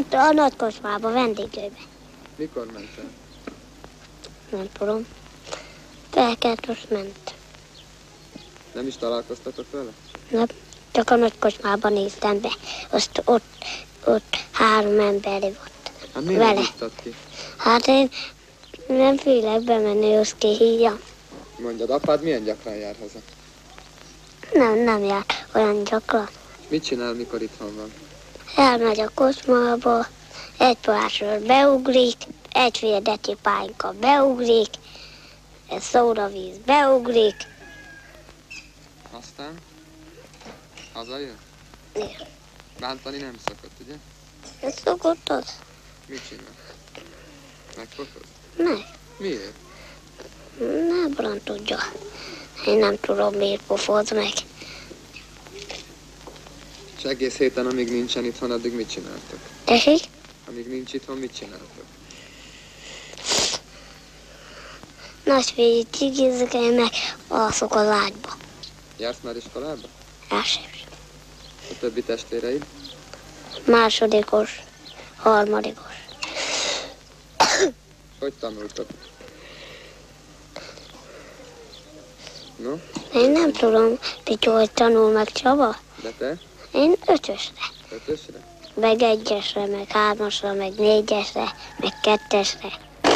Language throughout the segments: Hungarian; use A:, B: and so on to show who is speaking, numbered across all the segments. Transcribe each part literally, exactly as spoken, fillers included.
A: ott a nagy kocsmába, vendégőbe.
B: Mikor mentél?
A: Nem tudom. Felkelt, ment.
B: Nem is találkoztatok vele?
A: Nem, csak a nagy kocsmában néztem be. Azt ott, ott három ember volt.
B: Hát miért
A: vele.
B: nem hívtad ki?
A: Hát én nem félek bemenni, azt kihívjam.
B: Mondjad, apád milyen gyakran jár haza?
A: Nem, nem jár olyan gyakran.
B: Mit csinál, mikor itthon van?
A: Elmegy a kocsmába, egy pohásról beugrik, egy férdeti pányka beugrik, egy szóravíz beugrik.
B: Aztán? Hazajön?
A: Igen.
B: Bántani nem szokott, ugye?
A: Ez szokott az?
B: Mit csinál? Megfogod?
A: Ne.
B: Miért?
A: Nem Bran tudja. Én nem tudom, miért pofoz meg.
B: És egész héten, amíg nincsen itthon, addig mit csináltok?
A: Tessék?
B: Amíg nincs itthon, mit csináltok?
A: Nagyfélyű cigizek, én meg alszok az ágyba.
B: Jársz már iskolába?
A: Elsős.
B: A többi testvéreid?
A: Másodikos, harmadikos.
B: Hogy tanultok? No?
A: Én nem tudom, mit hogy tanul meg Csaba.
B: De te?
A: Én ötösre.
B: Ötösre?
A: Meg egyesre, meg hármasra, meg négyesre, meg kettesre.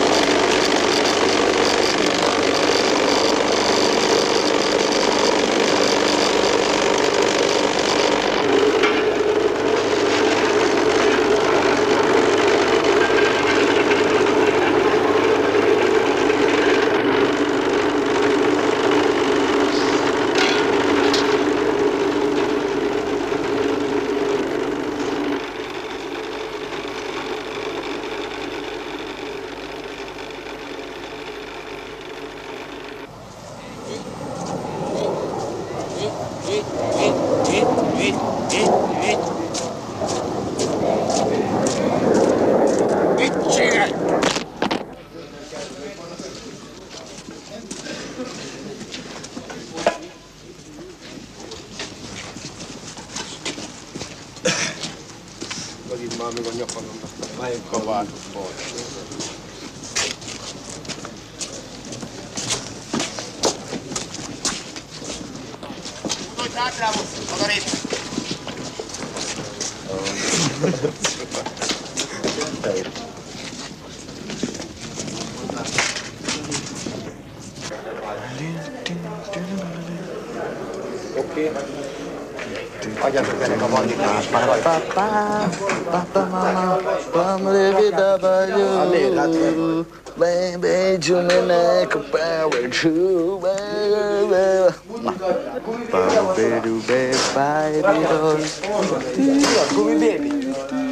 C: Adjatok ennek a bandikás már vagy.
D: Baby, Jumenek, a power to
C: Gumi baby.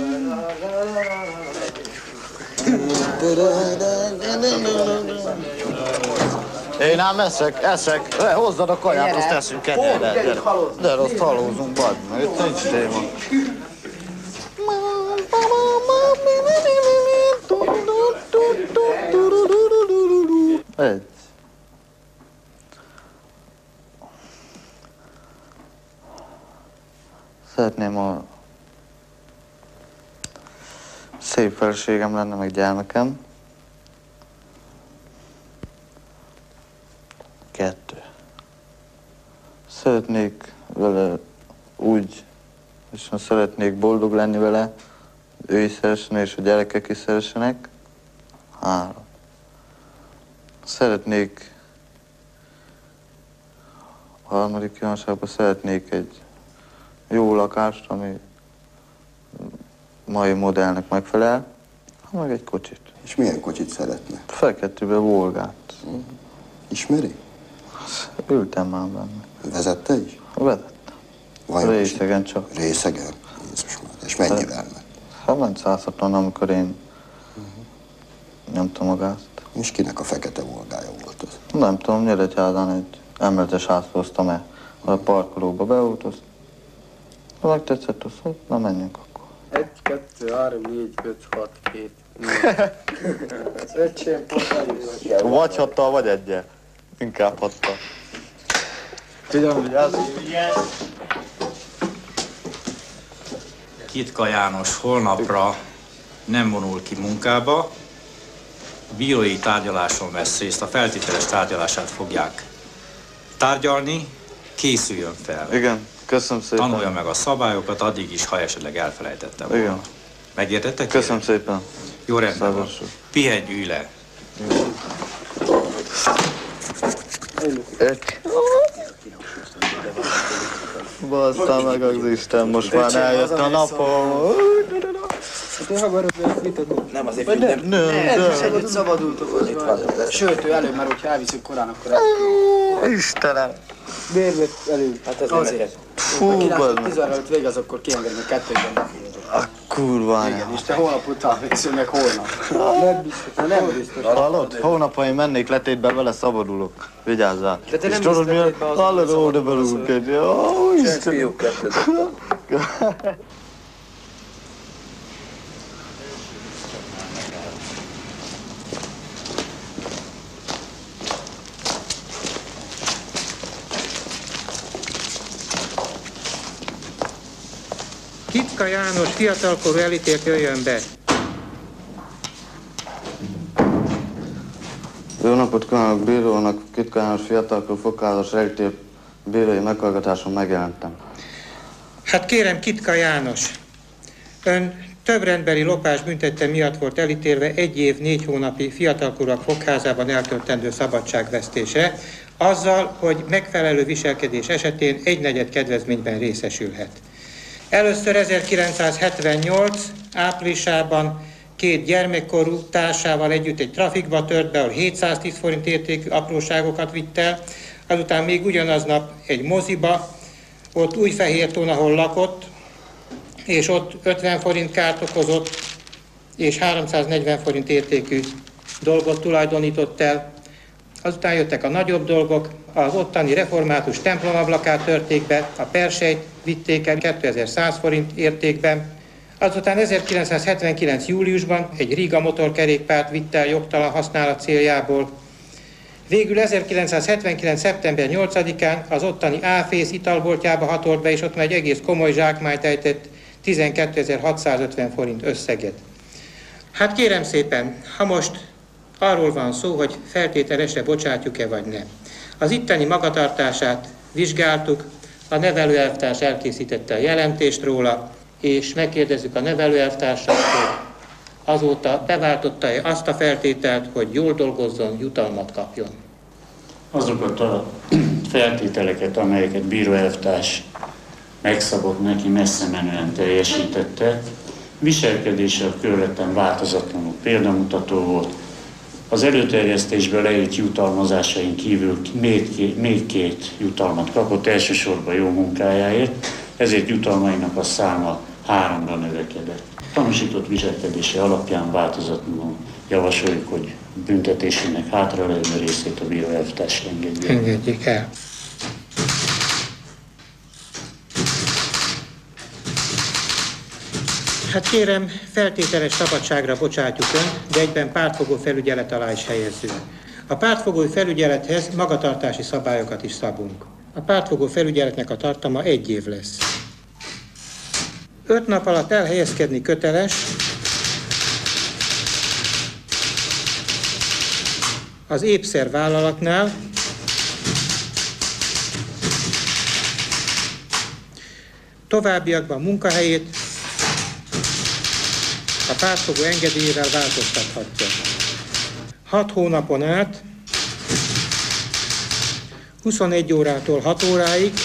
D: Én ám eszek, eszek. Le, hozzad a kaját, azt teszünk kenyerre. De, de azt halózunk, badd meg, itt nincs téma. Egy. Szeretném, a szép feleségem lenne, meg gyermekem. Kettő. Szeretnék vele úgy, és szeretnék boldog lenni vele, ő is szeressen, és a gyerekek is szeressenek. Három. Szeretnék, a harmadik kívánságban szeretnék egy jó lakást, ami mai modellnek megfelel, meg egy kocsit.
E: És milyen kocsit szeretne?
D: Feketűbe Volgát.
E: Mm. Ismeri?
D: Ültem már benne.
E: Vezette is?
D: Vezettem. Részegen csak.
E: Részegen? Jézus már. És mennyivel ment?
D: Hát ment száz hatvan, amikor én uh-huh. nyomtam a gázt.
E: És kinek a fekete Volgája volt az?
D: Nem tudom, Nyíregyházán egy emeletes házba hoztam el. A parkolóba beútozt. Ha megtetszett, azt hogy na menjünk akkor.
B: Egy, kettő, három, négy, öt, hat, hét, nyolc. Öcsém, pont
D: Vagy hattal, vagy egyel. Inkább hattal. Tudom, hogy az...
F: Kitka János holnapra nem vonul ki munkába, bírói tárgyaláson vesz részt, a feltételes tárgyalását fogják tárgyalni, készüljön fel.
D: Igen, köszönöm szépen.
F: Tanulja meg a szabályokat, addig is, ha esetleg elfelejtettem volna.
D: Igen.
F: Megértettek?
D: Köszönöm szépen.
F: Jó, rendben van.
D: Szávasú.
F: Pihenj, ülj le.
D: Egy. Bassza meg az Isten, most már eljött a napom.
B: Nem, azért nem. Nem, nem. Együtt szabadultok. Itt van. Sőt, ő előbb, mert hogyha elviszük korán, akkor el...
D: Istenem.
B: Miért vett előbb? Hát ez azért.
D: Fú,
B: ha
D: bazd meg.
B: tíz óra előtt végez, akkor kiengedni a kettőben.
D: A kurva.
B: Igen, és te hónap után végszül meg holnap. Nem biztos. Nem biztos.
D: Hallod? Hónap, ha én mennék letétbe, vele szabadulok. Vigyázzál.
B: De te nem
D: és tudod,
B: mész letétbe azon,
D: hallod,
B: hogy
D: oda belülünk egy. Ó, Istenem.
G: Kitka János fiatalkorú elítélt jöjjön be.
D: Jó napot kívánok, bírónak, Kitka János fiatalkorú fogházas elítélt bírói meghallgatáson megjelentem.
G: Hát kérem, Kitka János, ön több rendbeli lopás büntette miatt volt elítélve egy év, négy hónapi fiatalkorúak fogházában eltöltendő szabadságvesztésre, azzal, hogy megfelelő viselkedés esetén egynegyed kedvezményben részesülhet. Először ezerkilencszázhetvennyolc áprilisában két gyermekkorú társával együtt egy trafikba tört be, ahol hétszáztíz forint értékű apróságokat vitt el, azután még ugyanaznap egy moziba, ott Újfehértón, ahol lakott, és ott ötven forint kárt okozott, és háromszáznegyven forint értékű dolgot tulajdonított el. Azután jöttek a nagyobb dolgok, az ottani református templomablakát törték be, a persejt vitték el kétezer-száz forint értékben. Azután ezerkilencszázhetvenkilenc júliusban egy Riga motorkerékpárt vitt el jogtalan használat céljából. Végül ezerkilencszázhetvenkilenc szeptember nyolcadikán az ottani Áfész italboltjába hatolt be, és ott már egy egész komoly zsákmányt ejtett tizenkétezer-hatszázötven forint összeget. Hát kérem szépen, ha most arról van szó, hogy feltételesre bocsátjuk-e vagy nem. Az itteni magatartását vizsgáltuk, a nevelőelvtárs elkészítette a jelentést róla, és megkérdezzük a nevelőelvtársat, hogy azóta beváltotta-e azt a feltételt, hogy jól dolgozzon, jutalmat kapjon.
H: Azokat a feltételeket, amelyeket bíróelvtárs megszabott neki, messze menően teljesítette. Viselkedése a körülöttem változatlanul példamutató volt. Az előterjesztésből leírt jutalmazásain kívül még két, még két jutalmat kapott, elsősorban jó munkájáért, ezért jutalmainak a száma háromra növekedett. Tanúsított viselkedése alapján változatlanul javasoljuk, hogy büntetésének hátralevő részét a bíróelvtárs engedje.
G: Engedjék el. Hát kérem, feltételes szabadságra bocsátjuk önt, de egyben pártfogó felügyelet alá is helyezzük. A pártfogó felügyelethez magatartási szabályokat is szabunk. A pártfogó felügyeletnek a tartama egy év lesz. Öt nap alatt elhelyezkedni köteles az épszer vállalatnál, továbbiakban munkahelyét a pártfogó engedélyével változtathatja. Hat hónapon át, huszonegy órától hat óráig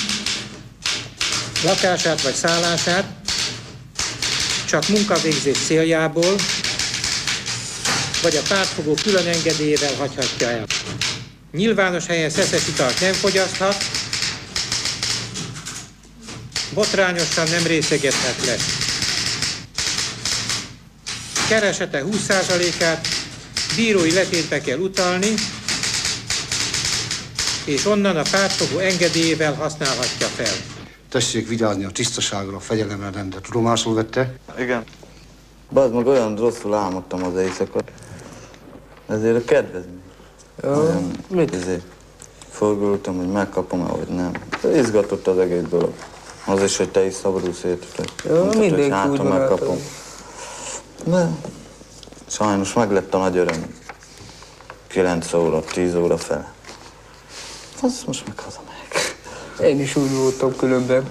G: lakását vagy szállását csak munkavégzés céljából, vagy a pártfogó külön engedélyével hagyhatja el. Nyilvános helyen szeszes italt nem fogyaszthat, botrányosan nem részegethet le. Keresete húsz százalékát bírói letétbe kell utalni, és onnan a pártfogó engedélyével használhatja fel.
C: Tessék vigyázni a tisztaságra, a fegyelemre, rendet. Tudomásul vette?
D: Igen. Bazd meg, olyan rosszul álmodtam az éjszakot. Ezért a kedvezmény.
B: Jó, mit?
D: Ezért forgultam, hogy megkapom-e, vagy nem. Izgatott az egész dolog. Az is, hogy te is szabadulsz értetek.
B: Jó, mindenki úgy
D: megkapom. De sajnos meg lett a nagy öröm. kilenc óra, tíz óra fele. Azt most meg hazamegyek.
I: Én is úgy voltam különben.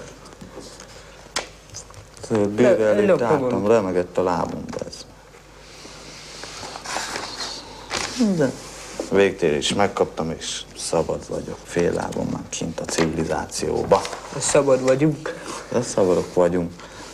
D: Bírja elé tártam, remegett a lábam, de ez. De végtérés megkaptam, és szabad vagyok. Fél lábon már kint a civilizációba.
I: Szabad vagyunk.
D: De szabadok vagyunk.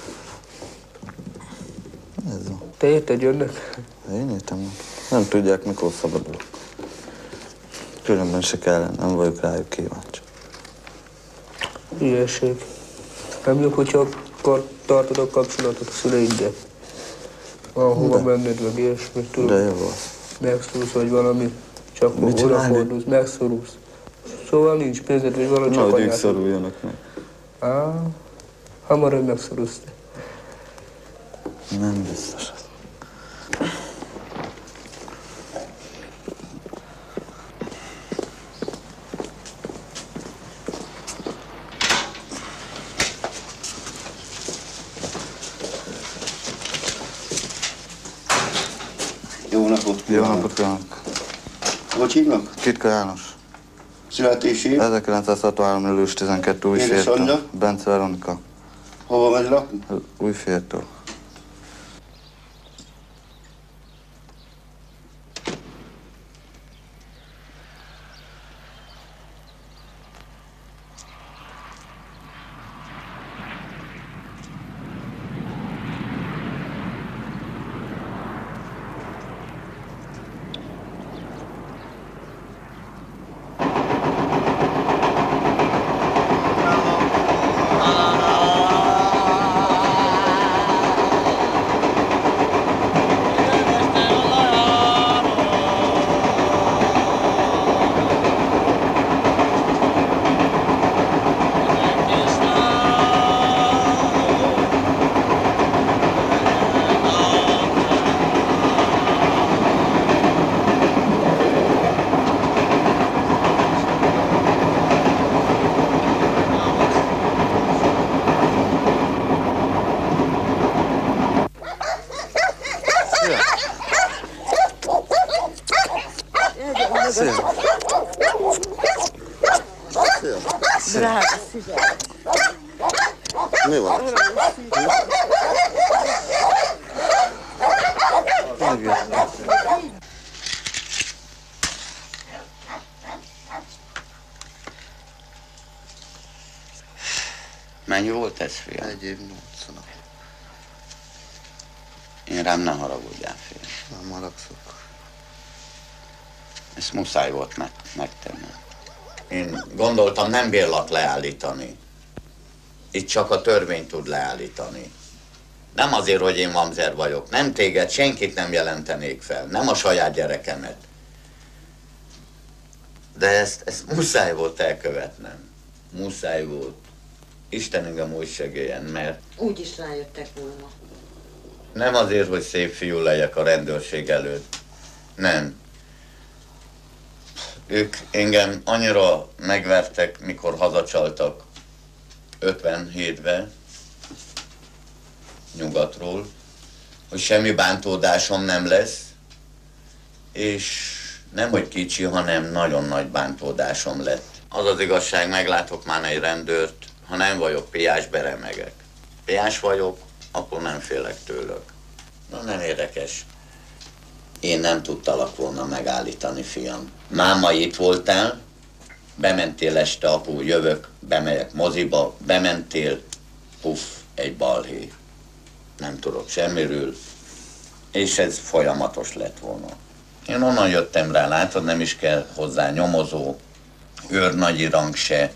D: Ez a...
I: Te érted, jönnek?
D: Én értem. Nem tudják, mikor szabadulok. Különben se kell, nem vagyok rájuk kíváncsi.
I: Hülyeség. Nem jobb, hogyha akkor tartod a kapcsolatot a szüleiddel. Ahova menned, meg ilyesmit, tudod.
D: De jó az.
I: Megszorulsz, vagy valami, csak odafordulsz, megszorulsz. Szóval nincs pénzed, vagy valami csak anyát.
D: Nehogy ők szoruljanak meg.
I: Á, hamarabb megszorulsz te.
D: Nem biztos az.
E: Jó napot!
D: Jó napot kívánok!
E: Hogy hívnak?
D: Kitka János.
E: Születési?
D: ezerkilencszázhatvanhárom. július tizenkettő. Újféltől. Bence Veronika.
E: Hova megy lakni?
D: Újféltől.
J: Drága szívem.
E: Mi van?
K: Mennyi volt ez, fiam?
E: Egy év nyolc nap.
K: Én rám ne haragudjál, fiam.
E: Nem haragszok.
K: Ezt muszáj volt meg, megtennem. Én gondoltam, nem bírlak leállítani. Itt csak a törvény tud leállítani. Nem azért, hogy én mamzer vagyok. Nem téged, senkit nem jelentenék fel. Nem a saját gyerekemet. De ezt, ezt muszáj volt elkövetnem. Muszáj volt. Isten engem úgy segélyen, mert...
J: Úgy is rájöttek volna.
K: Nem azért, hogy szép fiú legyek a rendőrség előtt. Nem. Ők engem annyira megvertek, mikor hazacsaltak ötvenhétben nyugatról, hogy semmi bántódásom nem lesz, és nem hogy kicsi, hanem nagyon nagy bántódásom lett. Az az igazság, meglátok már egy rendőrt, ha nem vagyok piás, beremegek. Piás vagyok, akkor nem félek tőlük. Na nem érdekes. Én nem tudtalak volna megállítani, fiam. Máma, itt voltál, bementél este, apu, jövök, bemegyek moziba, bementél, puff, egy balhé. Nem tudok semmiről, és ez folyamatos lett volna. Én onnan jöttem rá, látod, nem is kell hozzá nyomozó, őrnagyi rang se.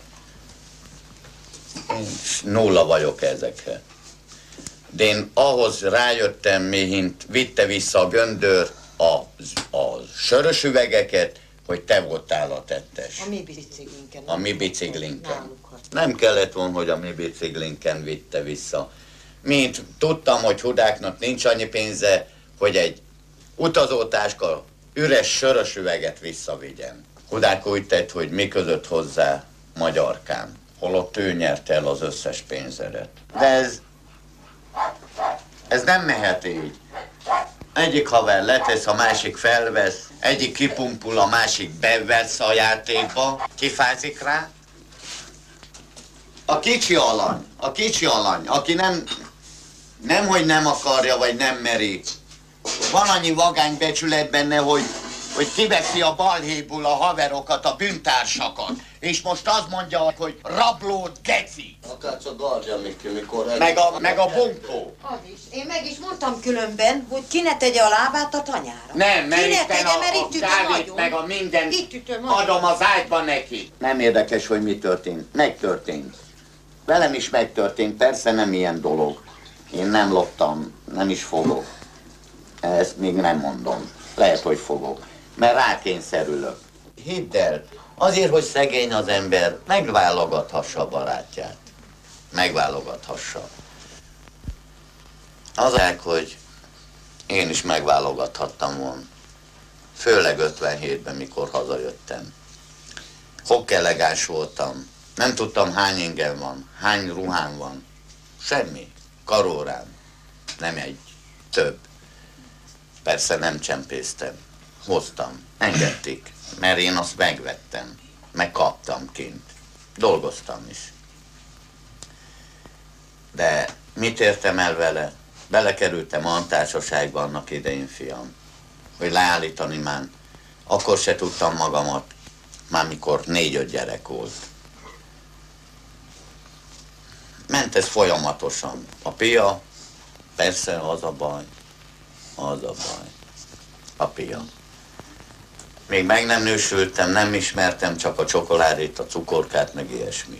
K: Én nulla vagyok ezekre. De én ahhoz rájöttem, mihint vitte vissza a göndör a, a sörös üvegeket, hogy te voltál a tettes.
J: A mi biciklinken.
K: A mi biciklinken. Nem kellett volna, hogy a mi biciklinken vitte vissza. Mint tudtam, hogy Hudáknak nincs annyi pénze, hogy egy utazótáska üres sörös üveget visszavigyen. Hudák úgy tett, hogy mi között hozzá Magyarkán, holott ő nyerte el az összes pénzedet. De ez, ez nem mehet így. Egyik haver letesz, a másik felvesz, egyik kipumpul, a másik bevesz a játékba, kifázik rá. A kicsi alany, a kicsi alany, aki nem, nem hogy nem akarja, vagy nem meri. Van annyi vagánybecsület benne, hogy, hogy kiveszi a balhéból a haverokat, a bűntársakat. És most azt mondja, hogy rablót geci.
E: Akár csak Gardja Miki, mikor...
K: Meg a, meg a bunkó.
J: Az is. Én meg is mondtam különben, hogy ki ne tegye a lábát a tanyára.
K: Nem, mert
J: ki ne
K: itten
J: tegye,
K: a,
J: mert
K: a
J: itt ütöm
K: kávét
J: nagyon.
K: meg a minden
J: Itt ütöm
K: adom az ágyba neki. Nem érdekes, hogy mi történt. Megtörtént. Velem is megtörtént, persze nem ilyen dolog. Én nem loptam, nem is fogok. Ezt még nem mondom. Lehet, hogy fogok. Mert rákényszerülök. Hidd el, azért, hogy szegény az ember, megválogathassa a barátját. Megválogathassa. Az ák, hogy én is megválogathattam volna. Főleg ötvenhétben, mikor hazajöttem. Hokk elegáns voltam. Nem tudtam, hány ingem van, hány ruhám van. Semmi. Karórám. Nem egy. Több. Persze nem csempésztem. Hoztam. Engedték. Mert én azt megvettem. Megkaptam kint. Dolgoztam is. De mit értem el vele? Belekerültem a társaságba annak idején, fiam. Hogy leállítani már. Akkor se tudtam magamat. Már mikor négy-öt gyerek volt. Ment ez folyamatosan. A pia, persze az a baj. Az a baj. A pia. Még meg nem nősültem, nem ismertem csak a csokoládét, a cukorkát, meg ilyesmit.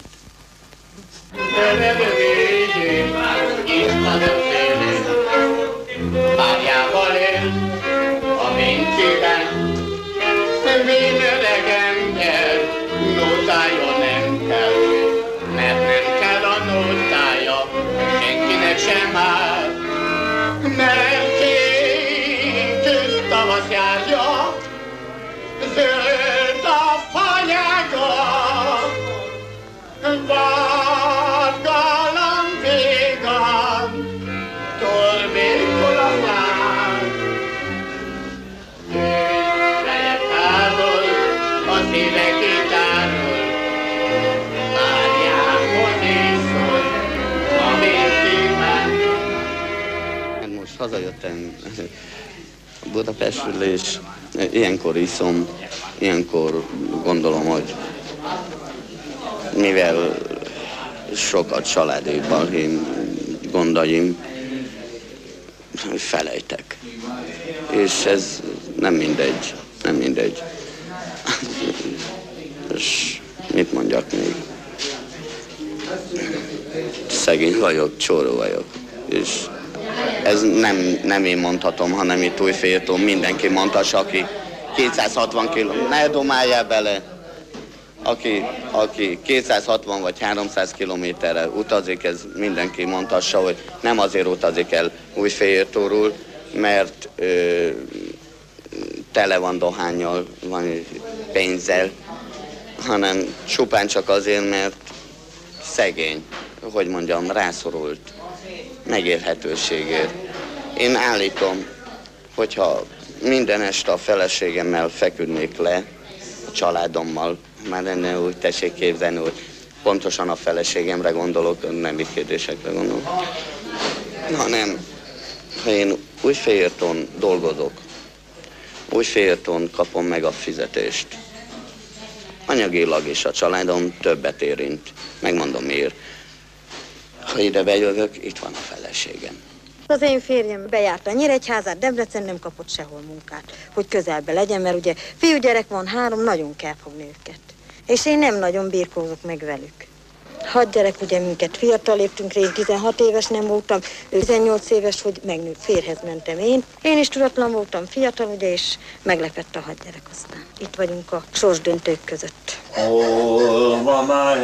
K: Párjával él a Vinciden, vén öreg ember, nótája nem kell, mert nem kell a nótája, senkinek sem áll, mert két tűz tavasz járja, zöld a fanyága, vad galamb végan, torbékol a fán. Feje távol, a szíve kitárol, párjához iszol, a vérszíván. Most hazajöttem Budapestről, és ilyenkor iszom, ilyenkor gondolom, hogy mivel sokat családi balhém gondaim, felejtek. És ez nem mindegy, nem mindegy. És mit mondjak még? Szegény vagyok, csóró vagyok. És ez nem, nem én mondhatom, hanem itt Újfehértón mindenki mondhassa, aki kétszázhatvan kiló, ne domáljál bele. Aki, aki kétszázhatvan vagy háromszáz kilométerre utazik, ez mindenki mondhassa, hogy nem azért utazik el Újfehértóról, mert ö, tele van dohánnyal, van pénzzel, hanem csupán csak azért, mert szegény, hogy mondjam, rászorult megélhetőségért. Én állítom, hogyha minden este a feleségemmel feküdnék le, a családommal, már lenne úgy, tessék képzelni, hogy pontosan a feleségemre gondolok, nem itt kérdésekre gondolok, hanem ha én Újfehértón dolgozok, Újfehértón kapom meg a fizetést. Anyagilag is a családom többet érint. Megmondom miért. Ha ide bejövök, itt van a feleségem.
L: Az én férjem bejárta Nyíregyházát, Debrecen, nem kapott sehol munkát, hogy közelbe legyen, mert ugye fiúgyerek van három, nagyon kell fogni őket. És én nem nagyon birkózok meg velük. Hat gyerek, ugye minket fiatal léptünk, én tizenhat éves nem voltam, ő tizennyolc éves, hogy megnőtt, férhez mentem én. Én is tudatlan voltam, fiatal, ugye, és meglepett a hat gyerek aztán. Itt vagyunk a sorsdöntők között.
E: Hol van már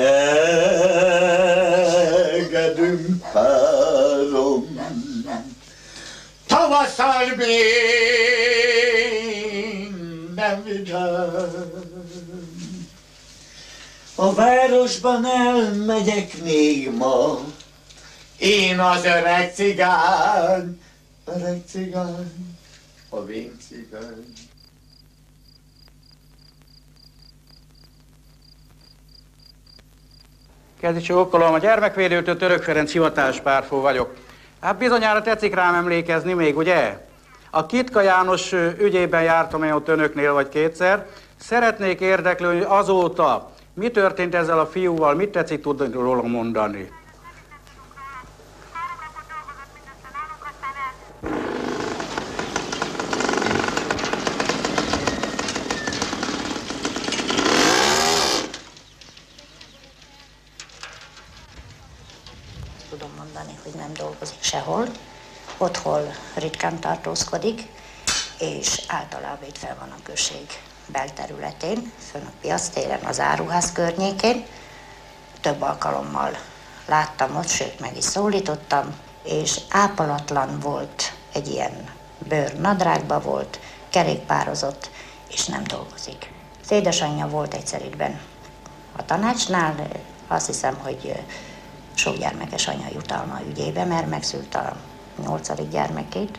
E: hegedünk párom,
K: tavasszal minden vidám. A városban elmegyek még ma, én az öreg cigány, öreg cigány,
E: a véncigány.
B: Kezdj csókolom, a gyermekvédőtől Török Ferenc hivatás párfó vagyok. Hát bizonyára tetszik rám emlékezni még, ugye? A Kitka János ügyében jártam én ott önöknél vagy kétszer. Szeretnék érdeklődni, hogy azóta mi történt ezzel a fiúval, mit tetszik tudni róla mondani?
M: Tudom mondani, hogy nem dolgozik sehol, otthon ritkán tartózkodik, és általában itt fel van a község belterületén, fönn a piactéren, az áruház környékén. Több alkalommal láttam ott, sőt meg is szólítottam, és ápolatlan volt, egy ilyen bőr nadrágba volt, kerékpározott, és nem dolgozik. Az édesanyja volt egyszer ittben a tanácsnál, azt hiszem, hogy sok gyermekes anya jutalma ügyébe, mert megszült a nyolcadik gyermekét.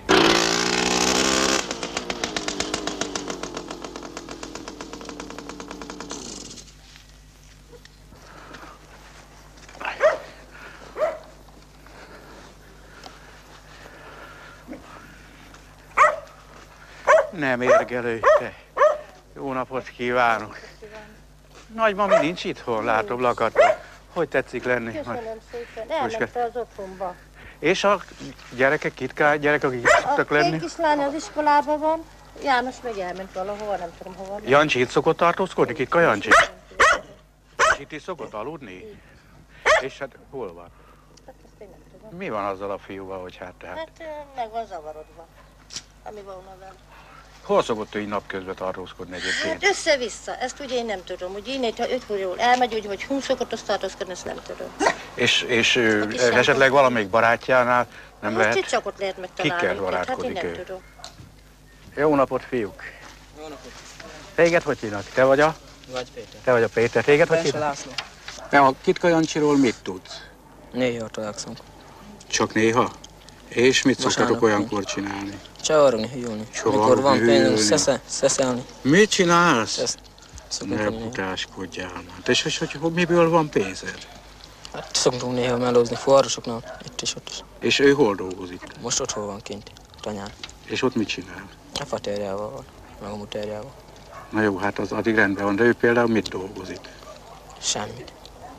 B: Nem érgelő, te. Jó napot kívánok. Nagymami nincs itthon, látom lakatban. Hogy tetszik lenni?
N: Köszönöm szépen, elmente az otthonba.
B: És a gyerekek, Kitka gyerekek, akik szoktak lenni?
N: A kislány az iskolában van, János meg elment valahova, nem tudom hova.
B: Jancsi itt szokott tartózkodni, Kitka Jancsi? Itt is szokott aludni? És hát hol van?
N: Hát ezt én nem tudom.
B: Mi van azzal a fiúval, hogy hát tehát?
N: Hát meg van zavarodva, ami volna vele.
B: Hol szokott ő így napközben tartózkodni egyébként?
N: Hát össze-vissza, ezt ugye én nem tudom, hogy én, ha öt jól elmegy, úgy, hogy húsz szokott azt tartózkodni, ezt nem tudom.
B: És, és esetleg valamelyik barátjánál nem
N: most
B: lehet?
N: itt csak ott lehet megtalálni.
B: Kikkel
N: Hát én
B: barátkozik
N: nem
B: ő?
N: tudom.
B: Jó napot, fiúk!
O: Jó napot!
B: Téged hogy hívnak? Te vagy a?
O: Vagy Péter.
B: Te vagy a Péter. Téged hogy
O: Bense
B: hívnak?
O: László.
B: Te a Kitka Jancsiról mit tudsz?
O: Néha találkozunk.
B: Csak néha? És mit szoktatok
O: Vasárnap
B: olyankor csinálni?
O: Csavarogni, hűlni.
B: Csavarogni,
O: Mikor van pénzünk,
B: hűlni.
O: szesze, szeszelni.
B: Mit csinálsz?
O: Ezt szokunk
B: Ne
O: tenni.
B: butáskodjál már. És hogy, hogy, hogy miből van pénzed?
O: Hát szoktunk néha melózni fuvarosoknál, itt is, ott is.
B: És ő hol dolgozik?
O: Most otthon van kint, tanyán.
B: És ott mit csinál?
O: A faterjával van, meg a muterjával.
B: Na jó, hát az addig rendben van, de ő például mit dolgozik?
O: Semmit.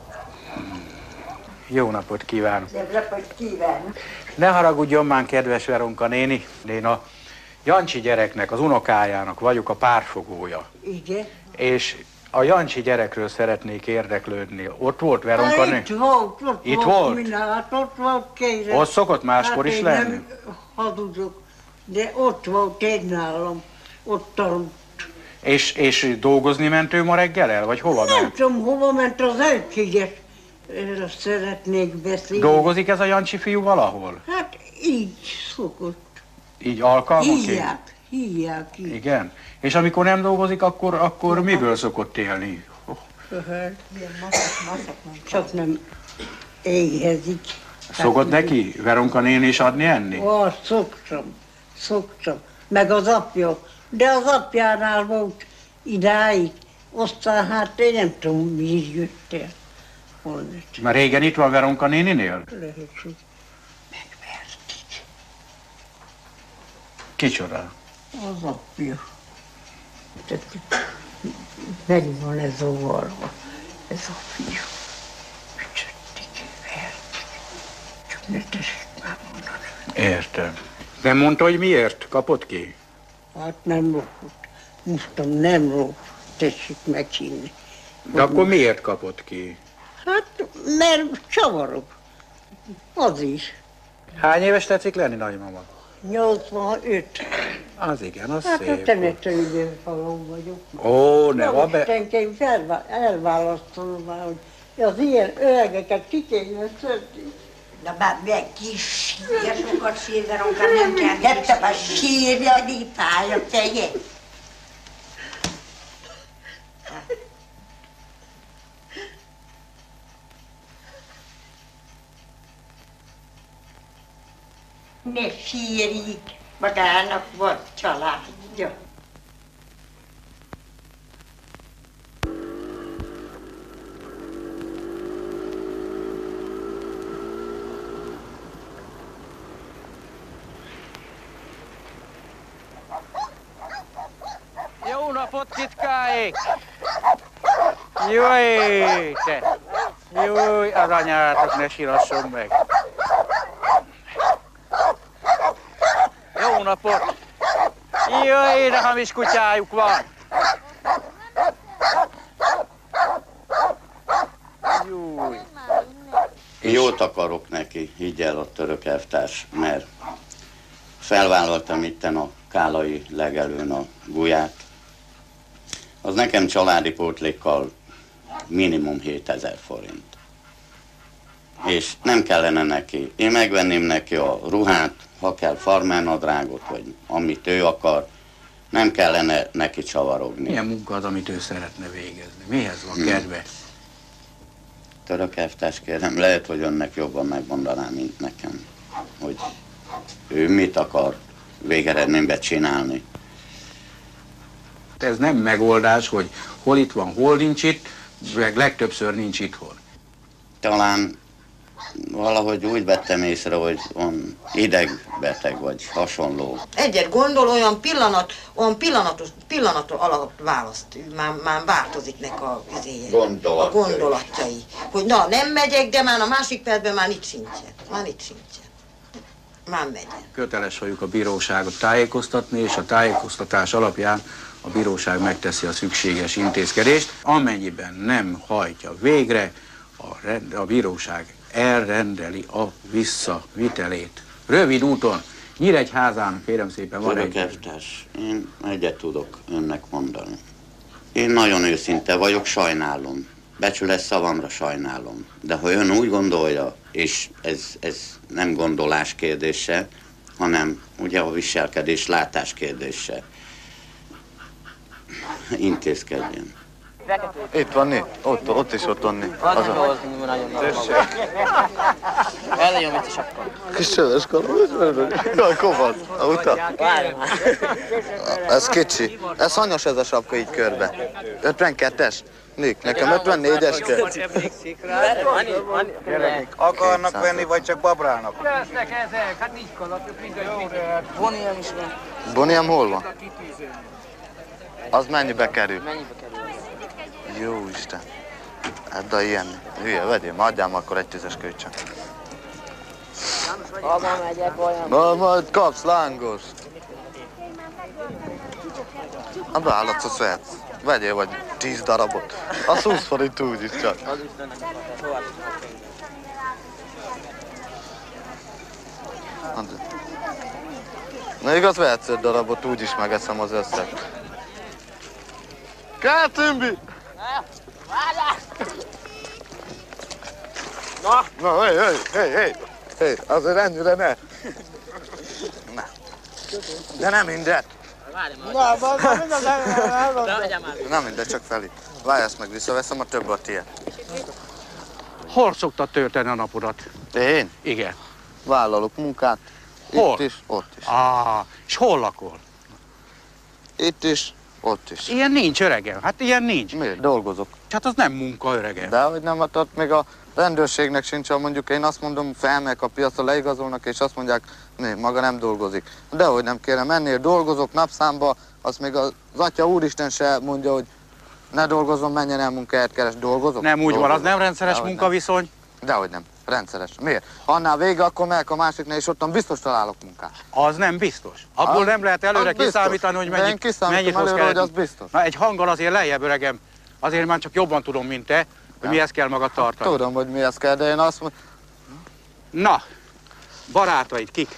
B: Jó napot kívánok!
P: Szép napot kívánok!
B: Ne haragudjon már, kedves Veronka néni, én a Jancsi gyereknek, az unokájának vagyok a párfogója.
P: Igen.
B: És a Jancsi gyerekről szeretnék érdeklődni. Ott volt Veronka
P: Hát
B: néni?
P: itt volt, ott
B: Itt
P: volt.
B: volt?
P: Minden, hát ott volt kérem.
B: Ott szokott máskor
P: hát
B: is
P: én
B: lenni?
P: Nem hazudok, de ott volt én nálam, ott aludt.
B: És, és dolgozni ment ő ma reggel el, vagy hova
P: Nem
B: ment?
P: tudom, hova ment az elcsiget. Erről szeretnék beszélni.
B: Dolgozik ez a Jancsi fiú valahol?
P: Hát így szokott.
B: Így alkalmanként?
P: Hívják, hívják így.
B: Igen. És amikor nem dolgozik, akkor, akkor miből szokott élni?
P: Hát, csak nem éhezik.
B: Szokott neki Veronka néni is adni enni?
P: Ó, szoktam, szoktam. Meg az apja. De az apjánál volt idáig. Aztán hát én nem tudom, mi jött el. Honnét.
B: Már régen itt van Veronka néninél?
P: Lehet, hogy
B: Kicsoda?
P: az apja. Tehát meg van ez a varva. Ez a fiú. Ücsötték, verték. Csak ne tessék már mondani.
B: Értem. Nem mondta, hogy miért kapott ki?
P: Hát nem lopott. Mondtam, nem lopott. Tessék meghinni.
B: De akkor miért kapott ki?
P: Hát, mert csavarok. Az is.
B: Hány éves tetszik lenni, nagymama?
P: nyolcvanöt.
B: Az igen, az
P: Hát a
B: szép.
P: temetőidő falon vagyok.
B: Ó, ne
P: Na
B: van
P: most
B: be...
P: engem elvá- elválasztanom már, hogy az ilyen öregeket ki kéne szedni.
Q: Na bár meg kis sír, sokat sír, Veronka, nem kell. Hettem a sírja, hogy itt állja, tegye. Ne sírj,
P: Magának volt családja.
B: Jó napot, kitkáik! Jaj, te! Jaj, az anyátok, ne sírasson meg! Jó napot! Jaj, de hamis kutyájuk van!
K: Júj. Jót akarok neki, higgyel a török elvtárs, mert felvállaltam itten a kálai legelőn a gulyát. Az nekem családi pótlékkal minimum hétezer forint. És nem kellene neki. Én megvenném neki a ruhát, ha kell farmernadrágot, vagy amit ő akar. Nem kellene neki csavarogni.
B: Milyen munka az, amit ő szeretne végezni? Mihez van kedve? Hmm.
K: Török elvtárs, kérem, lehet, hogy önnek jobban megmondaná, mint nekem, hogy ő mit akar végeredményben csinálni.
B: Ez nem megoldás, hogy hol itt van, hol nincs itt, meg legtöbbször nincs itthon.
K: Talán valahogy úgy vettem észre, hogy on idegbeteg vagy hasonló.
J: Egyet gondol, olyan pillanat, olyan pillanatos, pillanatok alatt választ, már, már változik neki a, a gondolatjai. Hogy na, nem megyek, de már a másik percben már nincs sincsen. Már nincs sincsen. Már megyek.
B: Köteles vagyok a bíróságot tájékoztatni, és a tájékoztatás alapján a bíróság megteszi a szükséges intézkedést. Amennyiben nem hajtja végre, a, rend, a bíróság elrendeli a visszavitelét. Rövid úton, Nyíregyházán, kérem szépen, van egy...
K: Elvtárs, én egyet tudok önnek mondani. Én nagyon őszinte vagyok, sajnálom. Becsület szavamra sajnálom. De ha ön úgy gondolja, és ez, ez nem gondolás kérdése, hanem ugye a viselkedés, látás kérdése, intézkedjen.
D: Itt van né? Ott, ott is ott van né.
O: Az nem az, nagyon nagy.
D: Tessék.
O: Elejön, mit is akkor.
D: Kis söves karolos, jaj, kovasz, a uta. Ez kicsi. Ez hanyas ez a sapka így körbe. ötvenkettes? Nik, nekem ötvennégyes kell.
C: Gyerekek, akarnak venni, vagy csak babrálnak?
O: Lesznek ezek, hát nincs kalapjuk, mindegy. Boniam is van.
D: Boniam hol van? Az mennyibe kerül?
O: Mennyibe kerül?
D: Jó Isten. Hát de ilyen. Hülye, vegyél, adjám akkor egy tízes kölcsön.
O: Abba megyek olyan.
D: Na, majd kapsz lángos. A beállatszot vehetsz. Vegyél vagy tíz darabot. Az húsz forint úgyis csak.
O: Az is lennek.
D: Na igaz, vehetsz egy darabot, úgyis megeszem az összeg. Kell, Tümbi!
O: Na!
D: Na, hé, hé, hé, hé! Hé, azért ennyire ne! Na. De nem mindet!
O: Na,
D: nem mindegy, csak felé. Várj, ezt meg visszaveszem, a több a tiéd.
B: Hol szoktad tölteni a napodat?
D: Én?
B: Igen.
D: Vállalok munkát.
B: Hol?
D: Itt is, ott is.
B: Ah, és hol lakol?
D: Itt is, ott is.
B: Ilyen nincs, öregem. Hát ilyen nincs.
D: Miért? Dolgozok.
B: Hát az nem munka, öregem.
D: De hogy nem, hát ott még a rendőrségnek sincs, ha mondjuk én azt mondom, felmegyek a piacra, leigazolnak, és azt mondják, né, maga nem dolgozik. Dehogy nem kérem, ennél dolgozok napszámba, azt még az Atya Úristen se mondja, hogy ne dolgozom, menjen el munkáját keres, dolgozok.
B: Nem úgy
D: dolgozok.
B: van, az nem rendszeres
D: Dehogy
B: munkaviszony?
D: Nem. Dehogy nem, rendszeres. Miért? Ha annál vége, akkor megyek a másiknál, és ottan biztos találok munkát.
B: Az nem biztos. Abból
D: az,
B: nem lehet előre kiszámítani, hogy mennyit, mennyit hoz
D: előre, hogy az biztos.
B: Na egy hanggal azért lejjebb, öregem. Azért már csak jobban tudom, mint te, hogy mihez kell magad tartani.
D: Tudom, hogy mihez kell, de én azt mondom...
B: Na, barátaid kik?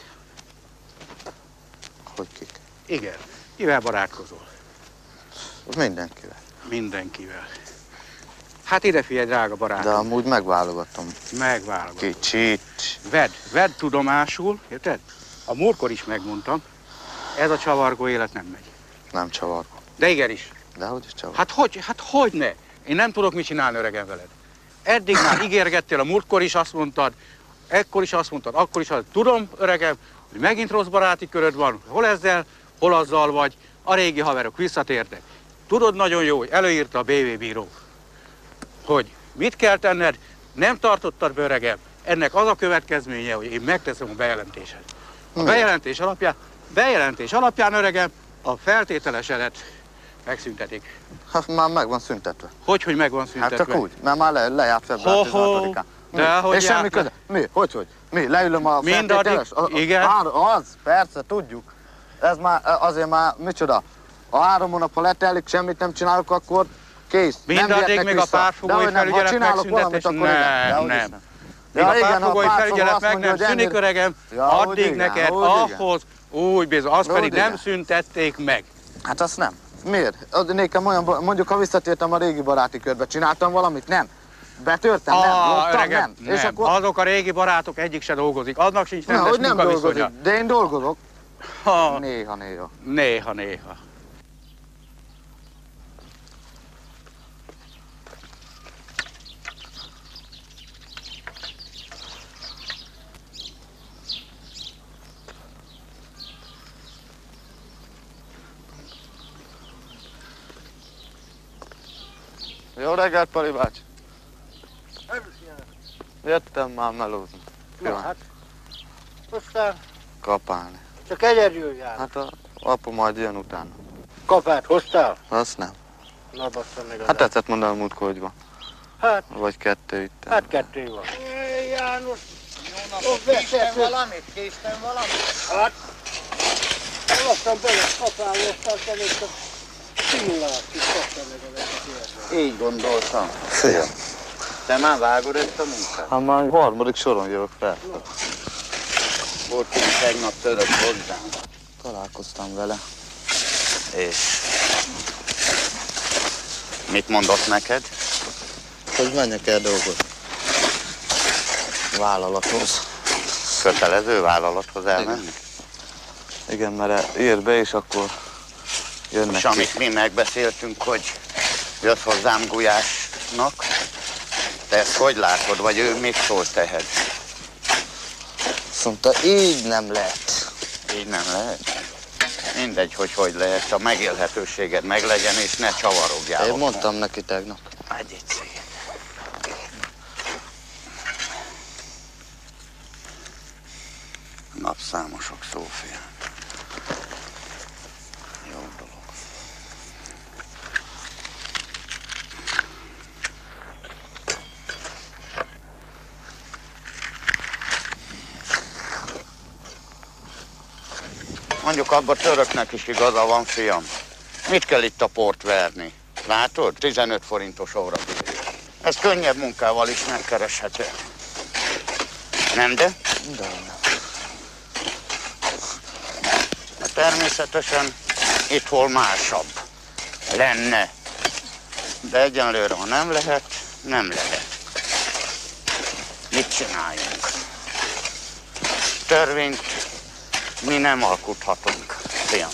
D: Hogy kik?
B: Igen. Kivel barátkozol?
D: Mindenkivel.
B: Mindenkivel. Hát ide figyelj, drága barátom.
D: De amúgy megválogatom.
B: Megválogatom.
D: Kicsit.
B: Vedd, vedd tudomásul, érted? A múltkor is megmondtam, ez a csavargó élet nem megy.
D: Nem csavargó.
B: De igenis.
D: De hogy is csavargó?
B: Hát hogy, hát hogy ne? Én nem tudok mit csinálni, öregem, veled. Eddig már ígérgettél, a múltkor is azt mondtad, ekkor is azt mondtad, akkor is azt. Tudom, öregem, hogy megint rossz baráti köröd van, hol ezzel, hol azzal vagy, a régi haverok visszatértek. Tudod nagyon jó, hogy előírta a bé vé bíró, hogy mit kell tenned, nem tartottad be, öregem. Ennek az a következménye, hogy én megteszem a bejelentésed. A bejelentés alapján, bejelentés alapján, öregem, a feltételesedet megszüntetik.
D: Hát már meg van szüntetve.
B: Hogy, hogy meg van szüntetve?
D: Hát csak úgy, mert már le, lejárt február tizenhatodikán.
B: De hogy
D: és semmi köze. Mi? Hogy, hogy? Mi? Leülöm a feltételes?
B: Igen.
D: Az, persze, tudjuk. Ez már, azért már, micsoda? A három hónap, ha letelik, semmit nem csinálok, akkor kész.
B: Mindaddig még a pártfogói felügyelet megszüntetés? Nem, nem. Még a pártfogói felügyelet meg nem szűnik, öregem, addig neked ahhoz, úgy bizony, azt pedig nem szüntették meg.
D: Hát azt nem. Miért? Nékem olyan, mondjuk ha visszatértem a régi baráti körbe, csináltam valamit? Nem. Betörtem? Nem. Loptam? Nem.
B: nem. És akkor... Azok a régi barátok egyik se dolgozik, aznak sincs rendes
D: hogy nem
B: munkaviszonya.
D: dolgozik, de én dolgozok. Ha. Néha, néha.
B: Néha, néha.
D: Jó reggelt, Pali bácsi! Jöttem már melózni.
C: Na hát, aztán
D: kapálni.
C: csak egyedül jár.
D: Hát a apu majd jön utána.
C: Kapát hoztál?
D: Azt nem.
C: Na bassza meg az.
D: Hát tetszett mondani a múltkor, hogy van.
C: Hát.
D: Vagy kettő itt.
C: Hát kettő van. É, János. Jó napot, késtem valamit? Késtem valamit? Hát. Lassan bele kapálni, aztán előtt a szimulát is kapta meg a vezetőt.
K: Így gondoltam.
D: Szia.
K: Te már vágod ezt a munkát?
D: Hát már harmadik soron jövök fel.
K: Volt én tegnap török hozzám.
D: Találkoztam vele.
K: És mit mondott neked?
D: Hogy menjek el dolgozni. Vállalathoz.
K: Kötelező vállalathoz elmenni?
D: Igen, mert ír be, és akkor jönnek.
K: És amit mi megbeszéltünk, hogy jössz hozzám Gulyásnak, te ezt hogy látod, vagy ő mit szólt tehed?
D: Azt mondta, így nem lehet.
K: Így nem lehet? Mindegy, hogy hogy lehet, a megélhetőséged meglegyen, és ne csavarogjál.
D: Én mondtam neki tegnap.
K: Adj egy széget. Napszámosok, Szófia. Jó dolog. Mondjuk abban töröknek is igaza van, fiam. Mit kell itt a port verni? Látod? tizenöt forintos óra bírja. Ez könnyebb munkával is megkereshető. Nem de?
D: De.
K: Természetesen itt hol másabb lenne. De egyenlőre, ha nem lehet, nem lehet. Mit csináljunk? Törvényt mi nem alkothatunk, fiam.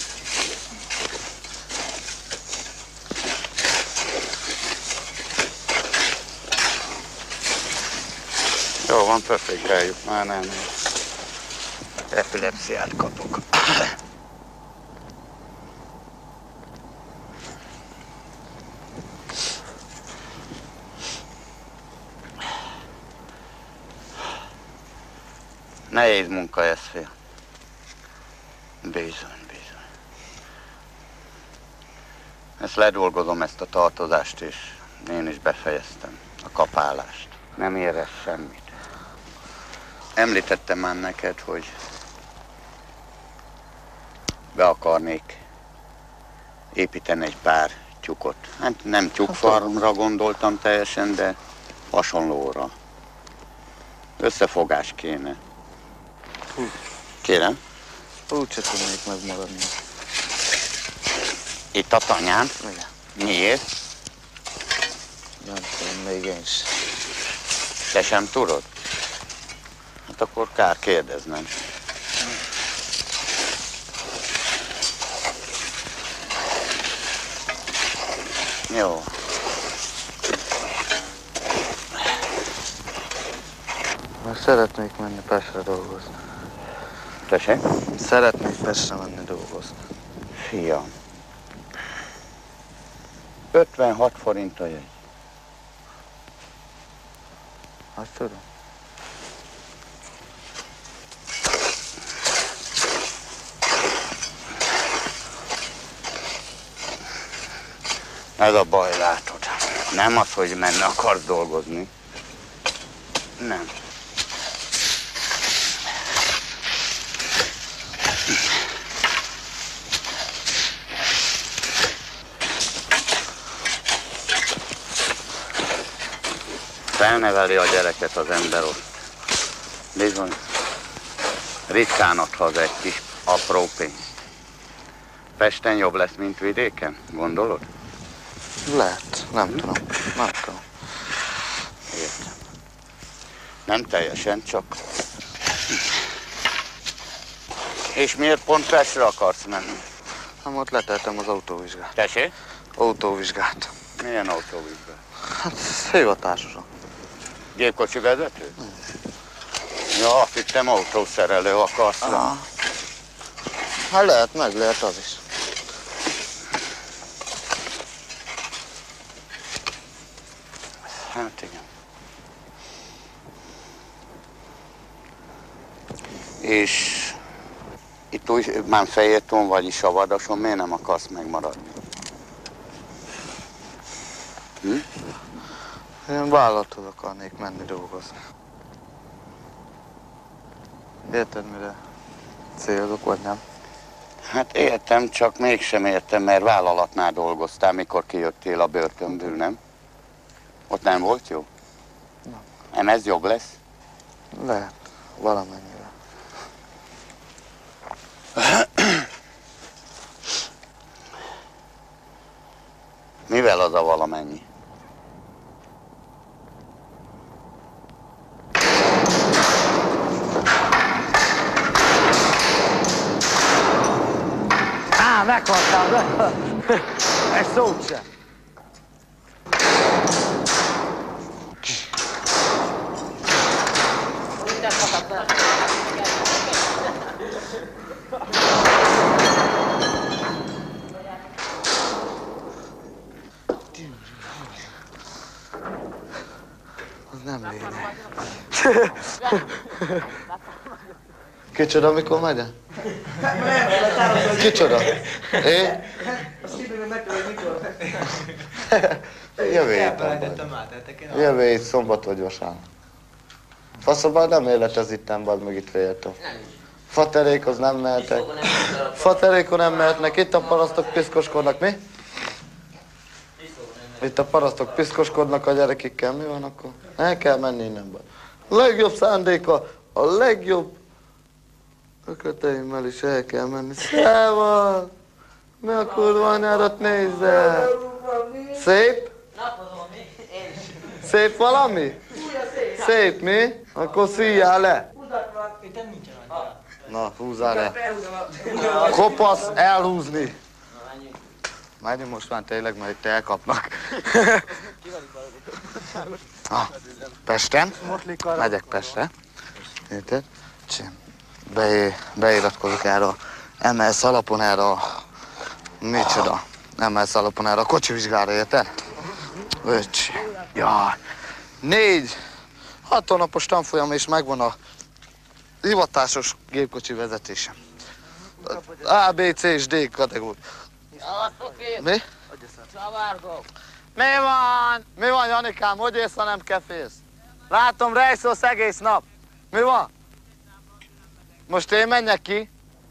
K: Jó van, pöfékeljük, már nem. Epilepsziát kapok. Nehéz munka ez, fiam. Bizony, bizony. Ezt ledolgozom, ezt a tartozást, és én is befejeztem a kapálást. Nem érez semmit. Említettem már neked, hogy be akarnék építeni egy pár tyúkot. Hát nem tyúkfarmra gondoltam teljesen, de hasonlóra. Összefogás kéne. Kérem?
D: Úgyse tudnék megmaradni.
K: Itt a tanyán?
D: Igen.
K: Miért?
D: Nem tudom, még én is.
K: Te sem tudod? Hát akkor kár kérdeznem. Jó.
D: Mert szeretnék menni Pestre dolgozni.
K: Tessék?
D: Szeretnék Pestre menni dolgozni.
K: Fiam. ötvenhat forint a jegy.
D: Hát tudom.
K: Ez a baj, látod. Nem az, hogy menni akarsz dolgozni. Nem. Felneveli a gyereket az ember ott. Bizony. Ritkán ad haza egy kis apró pénz. Pesten jobb lesz, mint vidéken, gondolod?
D: Lehet, nem tudom, nem tudom.
K: Értem. Nem teljesen, csak... És miért pont Pestre akarsz menni?
D: Nem, ott leteltem az autóvizsgát.
K: Tessék?
D: Autóvizsgát.
K: Milyen autóvizsgát?
D: Hát, hivatásosan.
K: Gépkocsi vezető? Hmm. Ja, azt hittem autószerelő akarsz lenni.
D: Ah. Hát lehet, meg lehet az is.
K: Hát igen. És itt úgy már Fejérton vagy is a Vadason, miért nem akarsz megmaradni? Hm?
D: Én vállalathoz akarnék menni dolgozni. Érted, mire célzok, vagy nem?
K: Hát értem, csak mégsem értem, mert vállalatnál dolgoztál, mikor kijöttél a börtönből, nem? Ott nem volt jó?
D: Nem.
K: Nem ez jobb lesz?
D: Lehet, valamennyire.
K: Mivel az a valamennyi?
C: Á, meghaltál! Egy szót sem!
D: Az nem lényeg. Kicsoda, mikor megy el? Kicsoda? Én?
C: Azt kérdezem meg, hogy mikor.
D: Jövő héten vagy. Jövő hét szombat vagy vasárnap. Faszabár nem életez itten, bad meg itt féltem. Faterékhoz nem mehetek. Faterékon nem mehetnek. Itt a parasztok piszkoskodnak, mi? Itt a parasztok piszkoskodnak a gyerekekkel. Mi van akkor? El kell menni innen. A legjobb szándéka, a legjobb ököteimmel is el kell menni. Szevasz! Mi a kurva anyádat nézzel? Szép? Szép valami? Szép, mi? Akkor szíjjál le. Na, húzzál le. Kopasz elhúzni. Menjünk most már tényleg, mert itt elkapnak. Ah, Pesten? Megyek Pestre. Érted? Be, beiratkozok erre a em el es alapon erre a... Micsoda? em el es alapon erre a kocsivizsgára, érted? Öcsi. Jaj. Négy, hat hónapos tanfolyam és megvan a hivatásos gépkocsi vezetésem. A, B, C és D kategória. Mi? Mi van? Mi van, Janikám? Hogy ész, ha nem kefélsz? Látom, rejszolsz egész nap. Mi van? Most én menjek ki?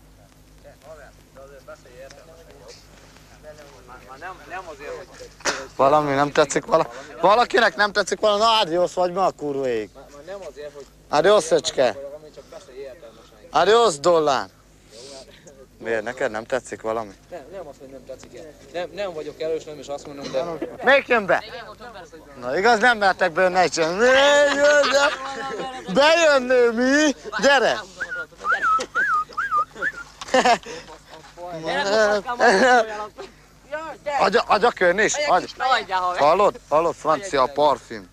D: Valami nem tetszik vala... Valakinek nem tetszik valami? Na, adiós vagy ma a kurvéig. Adiós, szöcske. Adiós, dollár. Miért? Neked nem tetszik valami?
O: Nem, nem azt, hogy nem tetszik. Nem, nem vagyok erős, nem is azt mondom, de...
D: Még jön be? Na igaz, nem mertek be ne sem. Bejönni mi? Gyere! Adja, adja könn is? Adja. Hallod? Hallod? Francia parfüm.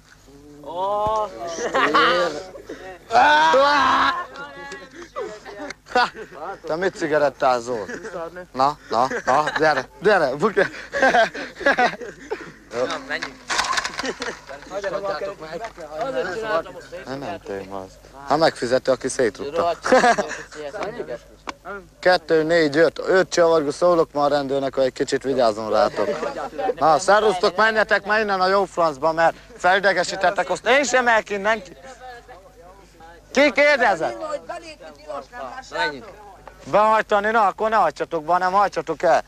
D: Te mit cigarettázol? Na, na, na, gyere, gyere, buke.
O: Na, menjünk. Hagyjatok meg. Azért csináltam a szét.
D: Nem téma az. Ha megfizette, aki szétrúgta. Kettő, négy, öt. Öt csavargó, szólok már a rendőrnek, hogy egy kicsit vigyázzon rátok. Na, szervusztok, menjetek már innen a jó francba, mert felidegesítettek azt. Én sem megyek innen. Ki kérdezett?
O: Menjünk.
D: Behajtani? Na, akkor ne hagyjatok be, hanem hagyjatok el.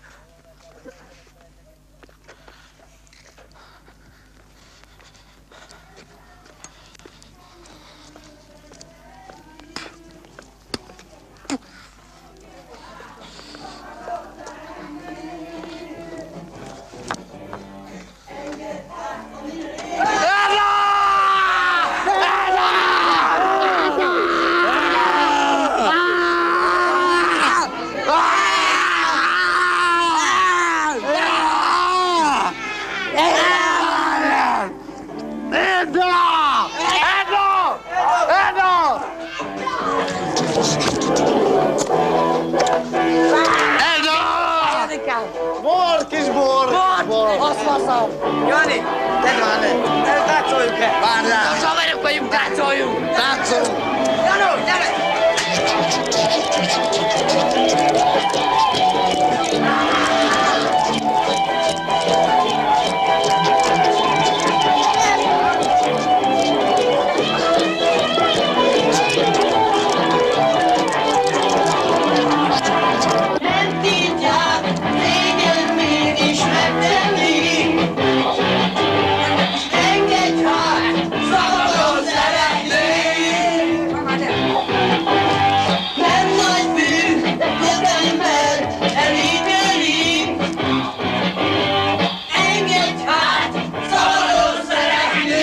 O: Jani, te várj! Táncoljunk el! Várjál! A haverok vagyunk, táncoljunk!
D: Táncoljunk!
O: Jano, gyere!
R: Nem tudják, régen mégis megtenni. Engedj hát, szabadon szeretni. Nem nagy bűn, több embert elítélni. Engedj hát, szabadon szeretni.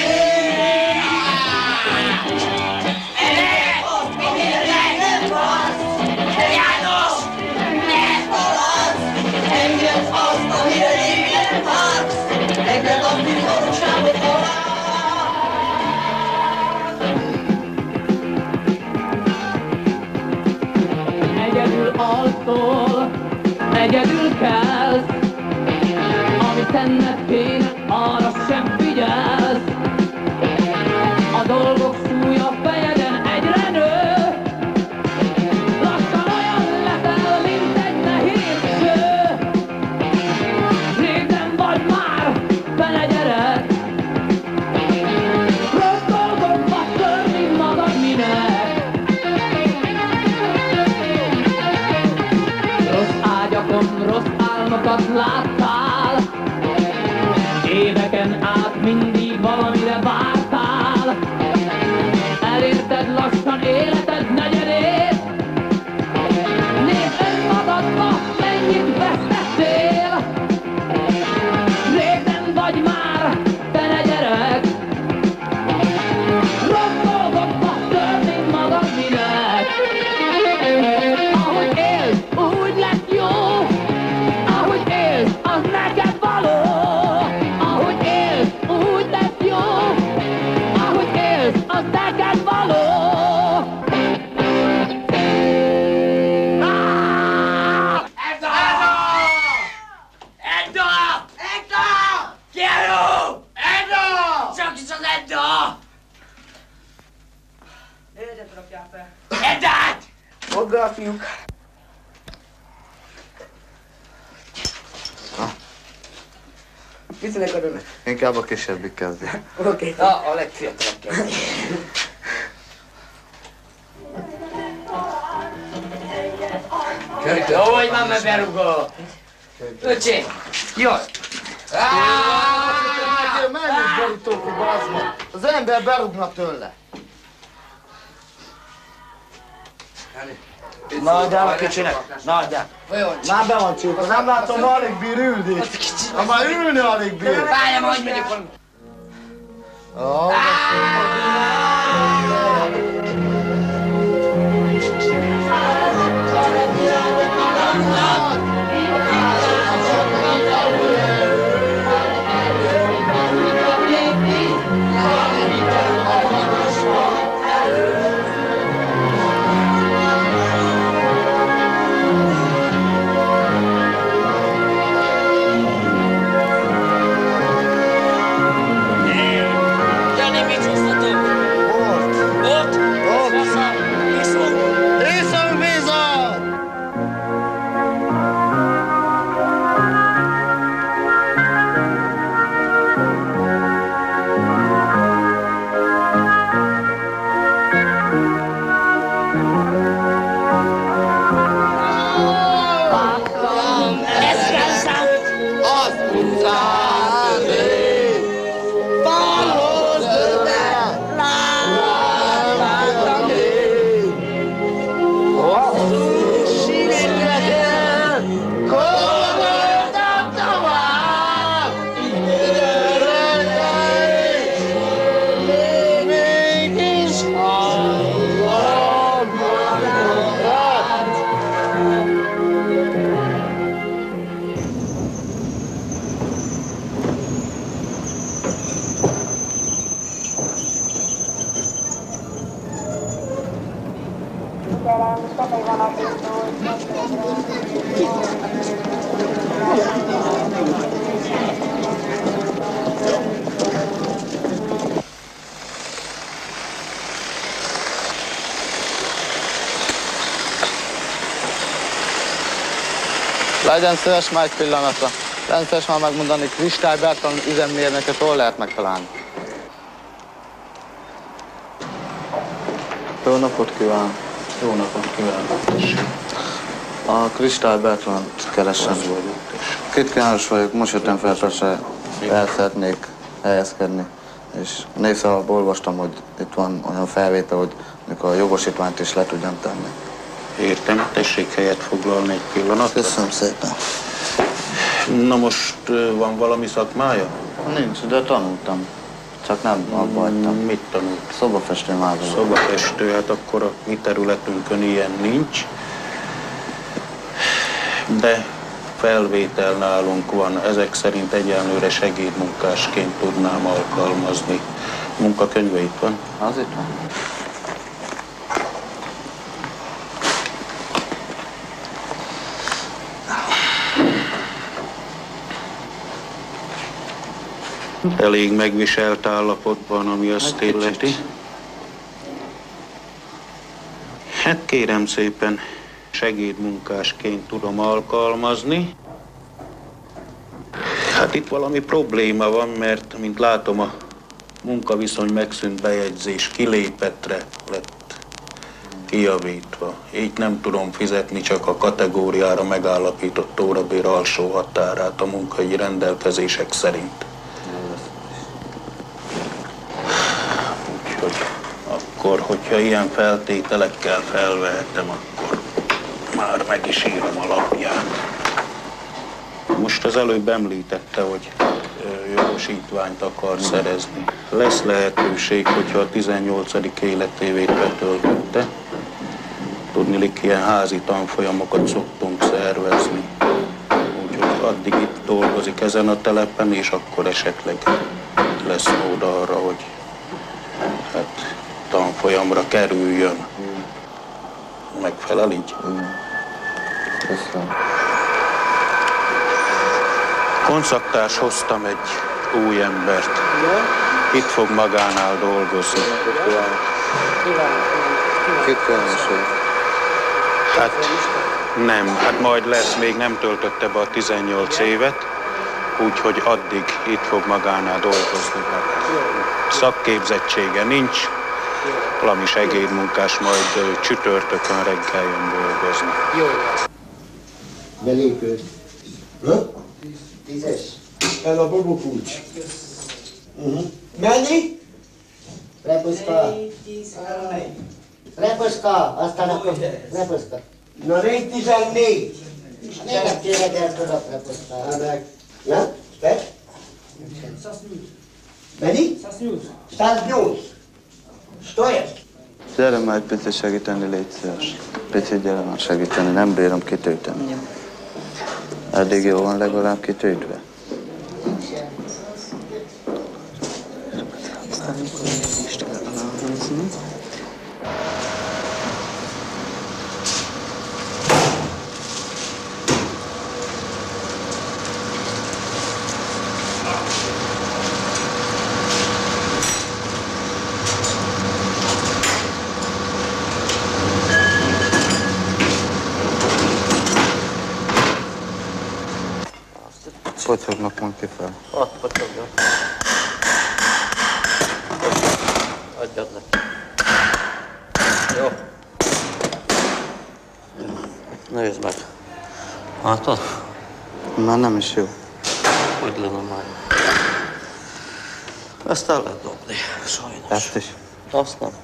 R: Engedj azt, amire nem vagy. János! Ne haladsz! Engedd azt, amire régen vársz! Engedd azt, hogy valóságot halál!
S: Egyedül alszol, egyedül kelsz, amit tenned kéne, arra sem figyelsz. A dolgok súlya fejeden egyre nő, lassan olyan leszel, mint egy nehéz kő. Rég nem vagy már fene gyerek, rossz dolgokba törni magad minek. Rossz ágyakon rossz álmokat láttál, éveken át mindig valamire vártál. Elérted lassan életed negyedét, nézd önmagadba, mennyit vesztettél. Rég nem vagy már fene gyerek, rossz dolgokba törni magad minek. Ahogy élsz, úgy lesz jó, ahogy élsz, az neked való. Ahogy élsz, úgy lesz jó, ahogy élsz, az neked való.
R: Edda! Edda! Edda! Kiálló! Edda! Csak is az Edda!
O: Érdet rakjál fel.
R: Eddát!
O: Fogd be a fiúk. Picinek adom.
D: Inkább a kisebbik kezdje.
O: Oké. Okay. Na, a legfiatalabb kezdje. Jó, hogy van, mert berugol. Öcsém, jaj.
D: Menjünk borítóki, bazd meg! Az ember berúgna tőle. Na, adjál a kicsinek! Na, adjál! Már be van csúpa, nem látom, alig bír ülni. Ha már ülni alig bír.
O: Várjál, majd megyek valami.
D: Ó, Legyen szíves már egy pillanatra. Legyen szíves már megmondani, Kristály Bertalan üzemmérnököt hol lehet megtalálni. Jó napot kívánok!
T: Jó napot kívánok!
D: A Kristály Bertalan keresem. Két János vagyok, most jöttem fel, persze el szeretnék helyezkedni. És névszalagban olvastam, hogy itt van olyan felvétel, hogy mikor a jogosítványt is le tudjam tenni.
T: Értem, tessék helyet foglalni egy pillanat.
D: Köszönöm szépen.
T: Na most van valami szakmája?
D: Nincs, de tanultam. Csak nem abba hagytam.
T: Mit tanult?
D: Szobafestő már.
T: Szobafestő, hát akkor a mi területünkön ilyen nincs. De felvétel nálunk van, ezek szerint egyenlőre segédmunkásként tudnám alkalmazni. Munkakönyve itt van?
D: Az itt van.
T: Elég megviselt állapotban, ami azt illeti. Hát kérem szépen, segédmunkásként tudom alkalmazni. Hát itt valami probléma van, mert, mint látom, a munkaviszony megszűnt bejegyzés kilépettre lett kijavítva. Így nem tudom fizetni csak a kategóriára megállapított órabér alsó határát a munkai rendelkezések szerint. Úgyhogy akkor, hogyha ilyen feltételekkel felvehetem, akkor már meg is írom a lapját. Most az előbb említette, hogy jogosítványt akar szerezni. Lesz lehetőség, hogyha a tizennyolcadik életévét betöltötte. Tudniillik, ilyen házi tanfolyamokat szoktunk szervezni. Úgyhogy addig itt dolgozik ezen a telepen, és akkor esetleg lesz mód arra, hogy hát tanfolyamra kerüljön. Megfelel így?
D: Köszönöm.
T: Konszaktárs hoztam egy új embert. Itt fog magánál dolgozni.
D: Két különbség.
T: Hát nem, hát majd lesz, még nem töltötte be a tizennyolc évet, úgyhogy addig itt fog magánál dolgozni. Szakképzettsége nincs, valami segédmunkás, majd csütörtökön reggel jön dolgozni.
C: Jó. Belépő. Tízes. Ez a bobokulcs. Uh-huh. Mennyi? Repuszka. Repuszka, aztán akkor repuszka. Na, négy tizennégy. Nem kérek el tudok repuszka. Na, te? Mennyi? száznyolc. Stojes.
D: Gyere már egy picit segíteni, légy szíves. Picit gyere már segíteni, nem bírom kitölteni. Eddig jó van legalább kitöltve. Potyognak van ki fel.
E: Ott potyognak. Adjad neki. Jó. Nézd meg. Látod?
D: Már nem is jó.
E: Hogy lenne már? Ezt el lehet dobni, sajnos.
D: Ezt is?
E: Azt nem.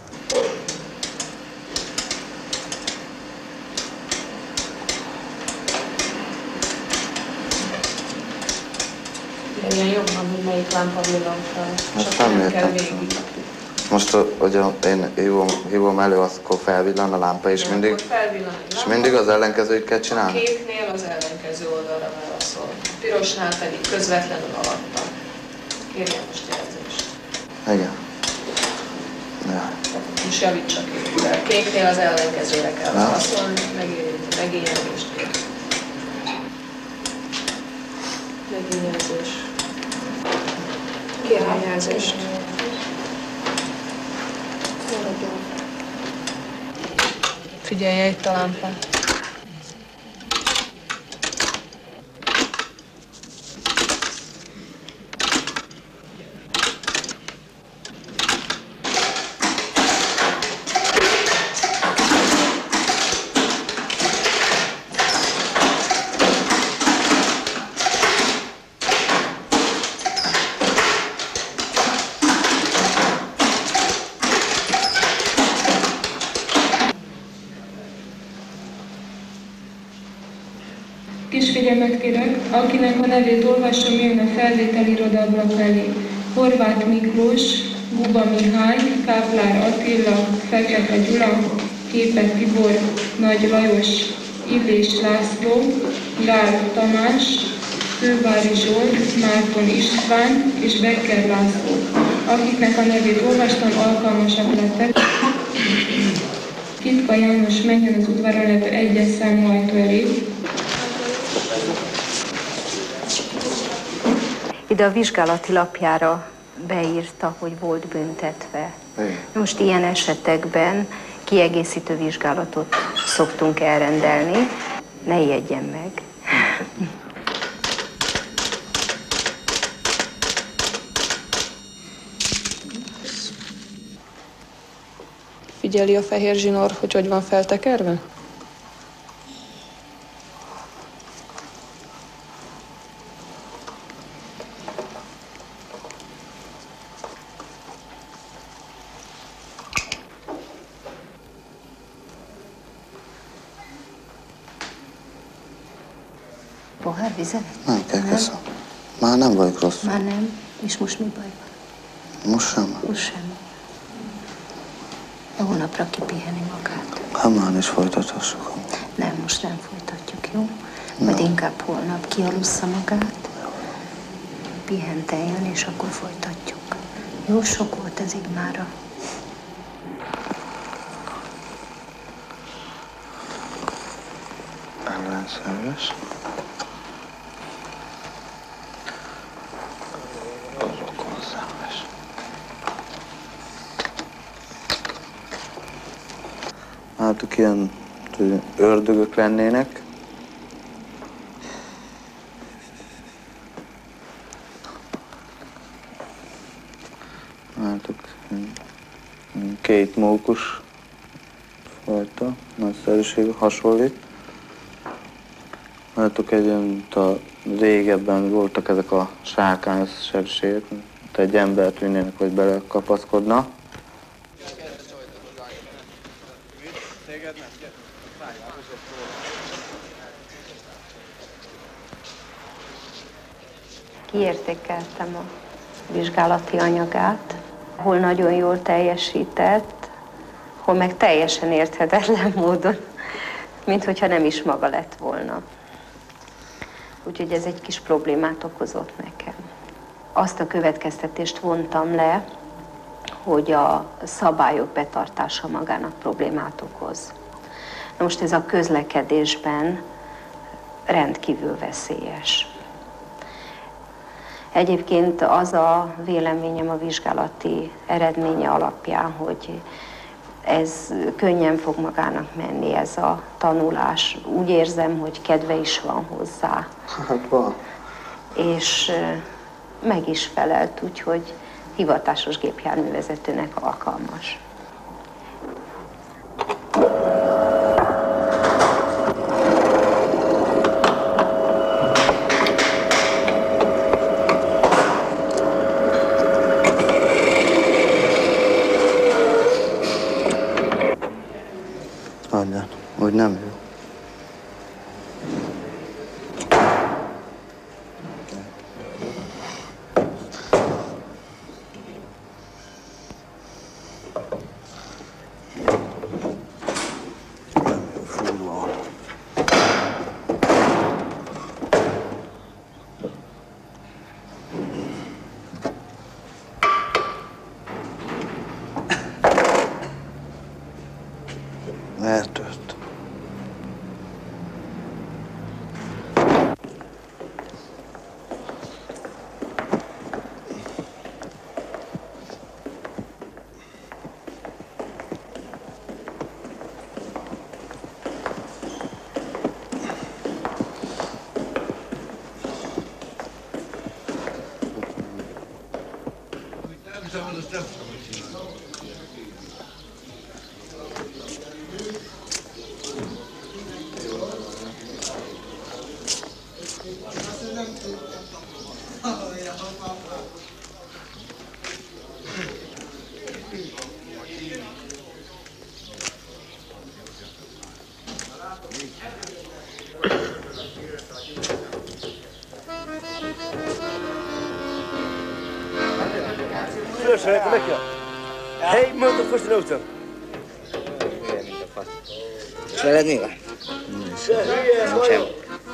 U: Ilyen jobban, hogy melyik lámpa villan fel.
D: Most nem értem. Most, hogy én hívom, hívom elő, akkor felvillan a lámpa, és mindig, és mindig az ellenkezőt kell
U: A
D: csinálni?
U: kéknél az ellenkező oldalra válaszol. A pirosnál pedig közvetlenül alatta. Kérjem most jelzést.
D: Igen.
U: Ja. És javítsa ki. De a kéknél az ellenkezőre kell válaszolni, megényelést kér. Megényelzés. Kérvényelzést. Figyelje itt a lámpát.
A: Kis figyelmet kérek, akinek a nevét olvasom, jön a felvételi irodablak elé. Horváth Miklós, Guba Mihály, Káplár Attila, Fekete Gyula, Képet Tibor, Nagy Lajos, Illés László, Gál Tamás, Fővári Zsolt, Márton István és Becker László. Akiknek a nevét olvastam, alkalmasak lettek. Kitka János menjen az udvaron levő egyes számú ajtó elé.
V: Ide a vizsgálati lapjára beírta, hogy volt büntetve. Most ilyen esetekben kiegészítő vizsgálatot szoktunk elrendelni. Ne ijedjen meg.
U: Figyeli a fehér zsinór, hogy hogy van feltekerve?
V: Pohár vizet?
D: Nem kell, köszönöm. Már nem vagyok rossz.
V: Már nem? És most mi baj van?
D: Most sem.
V: Most sem. De hónapra kipiheni magát.
D: Hát már is folytathassuk.
V: Nem, most nem folytatjuk, jó? Majd inkább holnap kialussza magát, pihenteljen, és akkor folytatjuk. Jó, sok volt ez így mára.
D: Ellenszerves. Rokonszerves. Látok, ilyen ördögök lennének. Látok, két mókus fajta, nagyszerűség hasonlít. Látok, egy olyan, a régebben voltak ezek a sárkányos szerűségek, mint egy embert vinnének, hogy belekapaszkodna.
V: Kiértékeltem a vizsgálati anyagát, hol nagyon jól teljesített, hol meg teljesen érthetetlen módon, mint hogyha nem is maga lett volna. Úgyhogy ez egy kis problémát okozott nekem. Azt a következtetést vontam le, hogy a szabályok betartása magának problémát okoz. Na most ez a közlekedésben rendkívül veszélyes. Egyébként az a véleményem a vizsgálati eredménye alapján, hogy ez könnyen fog magának menni, ez a tanulás. Úgy érzem, hogy kedve is van hozzá.
D: Hát van.
V: És meg is felelt, úgyhogy hivatásos gépjárművezetőnek alkalmas.
D: Adján, úgy nem jó.
F: Fölösre, meg kell. Hej, mondom, most én utcam.
H: És veled mi van? Sem.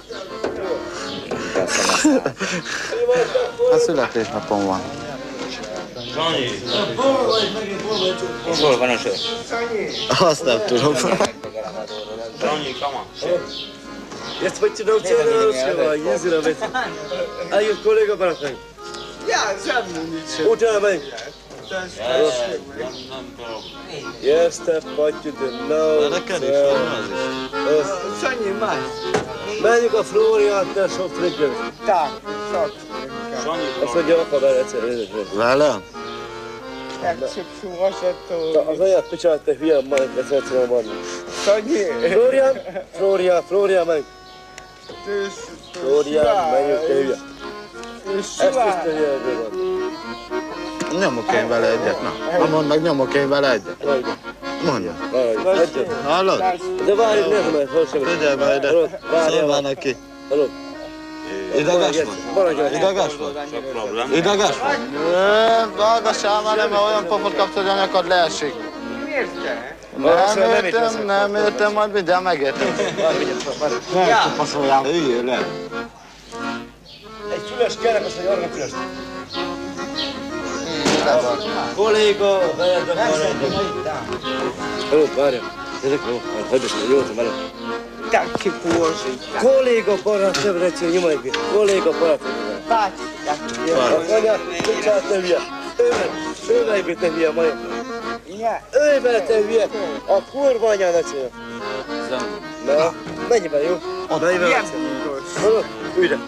D: A születésnapom van.
H: Sanyi! És hol van a sör?
D: Azt nem tudom.
H: Sanyi, kama.
F: Ezt vagy tudom csinálni, Rosszkával, Jézira vagy. Eljött kolléga barátunk.
C: Ja, semmi nincs.
F: Utána megyünk. Yes, te pattyú, de no.
D: Neked is van az is.
C: Sanyi, más.
F: Menjünk a Flóriátnál sok frigyel.
C: Tak, sok
F: Azt mondja, apa vele egyszer.
D: Velem?
C: Elcsipsú vasató.
F: Az anyát picsát, te hülye, majd ezt egyszerűen mondani.
C: Sanyi.
F: Flórián, Flórián, Flórián, menjünk. Flórián, menjünk, te hülye. Ezt tiszta hülyeből van.
D: Nyomok én vele egyet, na. Na mondd meg, nyomok én vele egyet. Mondja.
F: Egyet.
D: Hallod?
F: De várj, nézd meg, hol sem.
D: Figyelj be ide. Szólvál neki.
F: Hallod?
D: Idagas vagy? Idagas vagy? Idagas vagy? Nem, hallgassál már, nem, mert olyan pofot kapsz, hogy anyakad leesik.
C: Miért te?
D: Nem értem, nem értem, majd mindjárt megértem. Nem, csupaszoljál. Üljél le.
F: Egy füles kerek, azt mondja, arra füles. Kolléga, veled a barátja. Hallod, várjál. Ezek jó, hagyd ezt, jó, te veled.
C: Te ki púzsít.
F: Kolléga barát, nem recsél, nyomaj ki. Kolléga barát.
C: Bács.
F: Az anyát, kucsát, te hülye. Ő meg, te hülye, majom. Őj bele, te hülye. A kurva anyának csinál. Na, menj be, jó? Menj be, hallod? Ülj le.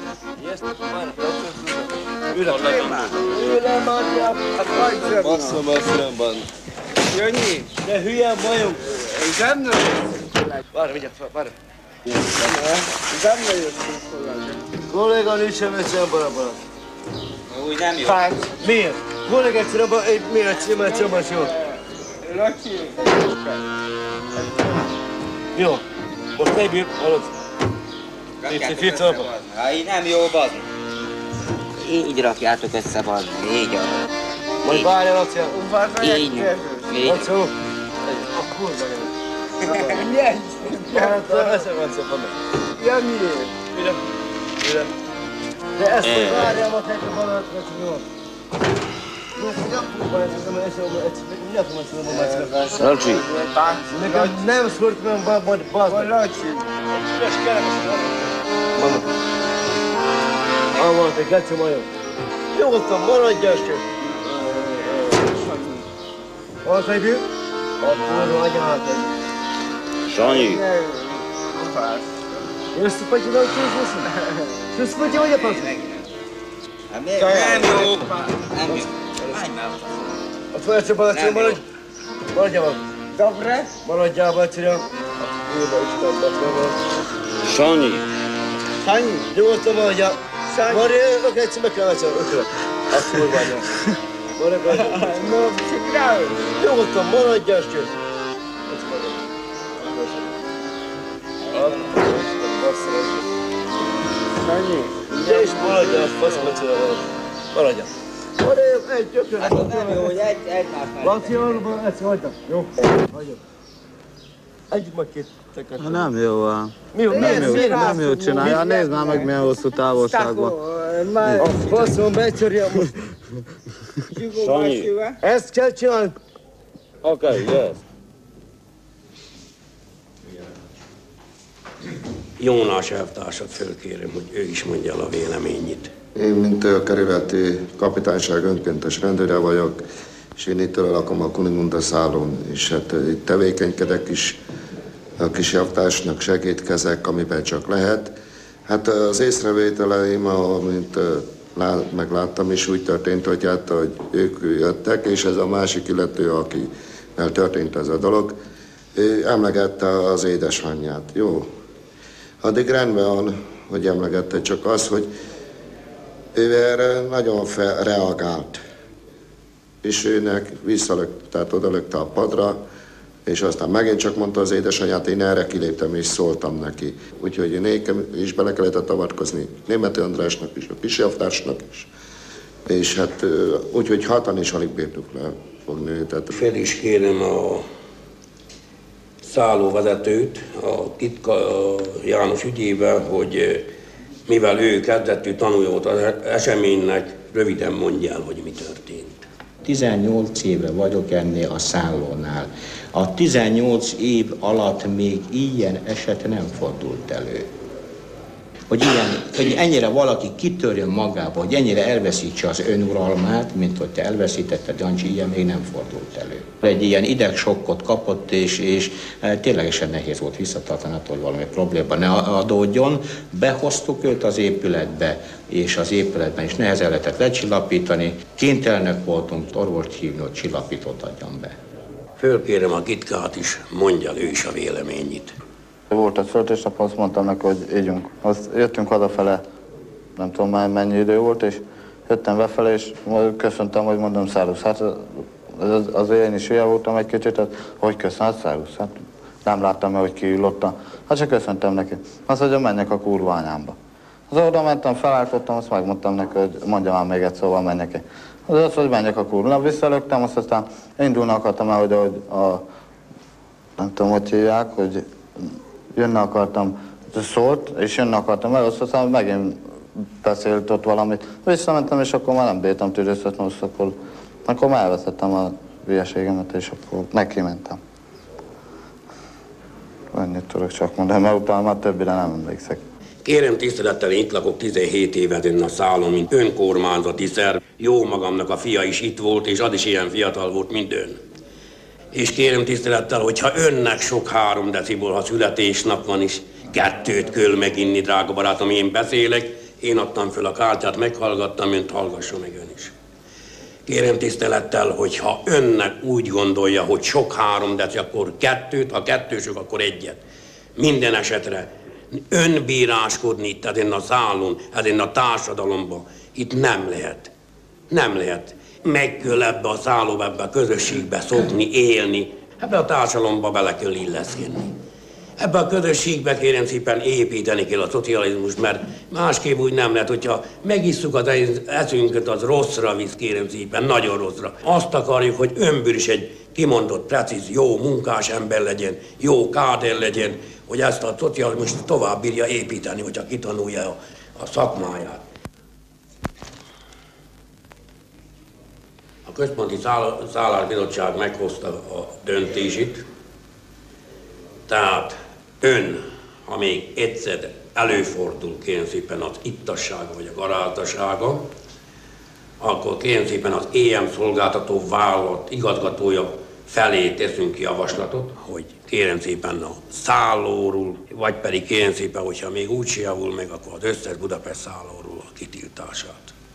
F: Ülj le. Ülj le, Mátyám. Basszom, basszom, van.
C: Jönyi.
F: De hülye, majom.
C: Nem nőtt.
F: Várj, mindjárt, várj.
C: Nem nőtt.
F: Kolléga nincs sem egyszerűen barabban.
H: Úgy nem jó.
F: Miért? Kolléga egyszerűen barabban, miért csinálom egyszerűen más jó?
C: Laki.
F: Jó. Most ne bír, hallod? Itt fit abba.
H: Ha így nem jó, bazd. Így rakjátok össze, bazd. Így a...
F: Majd várjál, Laci.
H: Így. Így.
F: Laci, jó. A kurva jó.
C: Jegy.
F: Hát, eszem, eszem, vannak.
C: Ja, miért?
F: Mire? Mire? De ezt majd várjál, ma teljesen valahol, Laci, mi van?
H: Laci.
F: Nekem nem szólt, mert van, van, van.
C: Laci.
F: Mama. Mama, te geci majom. Nyugodtan, maradjál, skép. Hol vagy bűn? A kurva anyát egy.
H: Sanyi.
F: Jössz a patyi, nem tudsz Jössz a patyi, vagy a patyi?
H: Nem jó. Nem jó.
F: A felső balacsiron maradj. Maradjál van.
C: Dobre?
F: Maradjál balacsiron. Kurva Isten, balacsiron.
H: Sanyi.
C: Sanyi.
F: Nyugodtan maradjál.
C: Sanyi.
F: Maradjál, akkor egyszer meg kell balacsiron. Ökölök. A kurva anyát. Maradjál.
C: No, przegrałem.
F: Nyugodtan maradjál, skép.
C: Sanyi.
F: Te is maradjál, faszmacira van. Maradjál. Maradjál, egy gyökör.
H: Hát nem jó, hogy egy, egymás mellett.
F: Laci, arra egyszer hagyjam. Jó? Hagyjam. Együtt majd két tekertem.
D: Ha nem jó van.
F: Mi jó?
D: Nem jó, nem jó csinálja. Nézd már meg, milyen hosszú távolságban.
F: A faszom, becsörjem most.
H: Sanyi.
F: Ezt kell csinálni.
H: Okay, yes.
W: Jónás elvtársat fölkérem, hogy ő is mondja el a véleményét.
X: Én, mint a kerületi kapitányság önkéntes rendőre vagyok, és én itt lakom a Kunigunda szállón, és hát itt tevékenykedek is, a kis javtársnak segítkezek, amiben csak lehet. Hát az észrevételeim, amint megláttam, és úgy történt, hogy, hát, hogy ők jöttek, és ez a másik illető, akivel történt ez a dolog, ő emlegette az édesanyját. Jó, addig rendben van, hogy emlegette, csak az, hogy ő erre nagyon fel, reagált. És őnek visszalökt, tehát odalökte a padra, és aztán megint csak mondta az édesanyját, én erre kiléptem és szóltam neki. Úgyhogy nékem is bele kellett avatkozni, Németi Andrásnak is, a Pisiaftársnak is. És hát úgyhogy hatan is alig bírtuk le fogni. Tehát...
W: Fel is kérem a szállóvezetőt, a Kitka a János ügyével, hogy mivel ő kezdettű tanulja volt az eseménynek, röviden mondja el, hogy mi történt.
G: tizennyolc éve vagyok ennél a szállónál. A tizennyolc év alatt még ilyen eset nem fordult elő. Hogy, ilyen, hogy ennyire valaki kitörjön magába, hogy ennyire elveszítse az önuralmát, mint hogy te elveszítetted, Jancsi, ilyen még nem fordult elő. Egy ilyen idegsokkot kapott, és, és ténylegesen nehéz volt visszatartani attól, hogy valami probléma ne adódjon. Behoztuk őt az épületbe, és az épületben is nehezen lehetett lecsillapítani. Kénytelenek voltunk orvost hívni, hogy csillapítót adjam be.
W: Fölkérem a Kitkát is, mondja ő is a véleményét.
D: Volt egy születésnap, azt mondtam neki, hogy ígyunk. Azt jöttünk hazafele, nem tudom már mennyi idő volt, és jöttem befele, és köszöntem, hogy mondom, Szárusz, hát az, azért én is ilyen voltam egy kicsit, hát hogy köszön, hát Szárusz, hát nem láttam meg, hogy kiül ott. Hát csak köszöntem neki. Azt mondja, menjek a kurva anyámba. Az oda mentem, felálltottam, azt megmondtam neki, hogy mondja már még egy szóval, menjek ki. Az azt, hogy menjek a kurva. Visszalögtem, azt aztán indulni akartam el, hogy a, nem tudom, hogy hívják, hogy jönni akartam, szólt, és jönni akartam el, aztán megint beszélt ott valamit. Visszamentem, és akkor már nem bírtam tűrőztetni, akkor, akkor már elveszettem a hülyeségemet, és akkor megkimentem. Ennyit tudok csak mondani, mert utána már többire nem emlékszek.
W: Kérem tisztelettel, én itt lakok tizenhét évet ezen a szállon, mint önkormányzati szerv. Jó magamnak a fia is itt volt, és az is ilyen fiatal volt, mint ön. És kérem tisztelettel, hogyha önnek sok három deciból, ha születésnap van is, kettőt kell meginni, drága barátom, én beszélek, én adtam föl a kártyát, meghallgattam, önt hallgasson meg ön is. Kérem tisztelettel, hogyha önnek úgy gondolja, hogy sok három deci, akkor kettőt, ha kettő sok, akkor egyet. Minden esetre önbíráskodni itt ezen a szállón, ezen a társadalomban, itt nem lehet. Nem lehet. Meg kell ebbe a szállóba, ebbe a közösségbe szokni, élni. Ebbe a társadalomba bele kell illeszkedni. Ebbe a közösségbe kérem szépen építeni kell a szocializmust, mert másképp úgy nem lehet, hogyha megisszuk az eszünket, az rosszra visz, kérem szépen, nagyon rosszra. Azt akarjuk, hogy önből is egy kimondott, precíz, jó munkás ember legyen, jó káder legyen, hogy ezt a szocializmust tovább bírja építeni, hogyha kitanulja a, a szakmáját. A Központi Szállásbizottság meghozta a döntését, tehát ön, ha még egyszer előfordul, kérem szépen az ittassága vagy a garázdasága, akkor kérem szépen az é em szolgáltató vállalat igazgatója felé teszünk javaslatot, hogy kérem szépen a szállóról, vagy pedig kérem szépen, hogyha még úgy se javul meg, akkor az összes Budapest szállóról a kitiltását.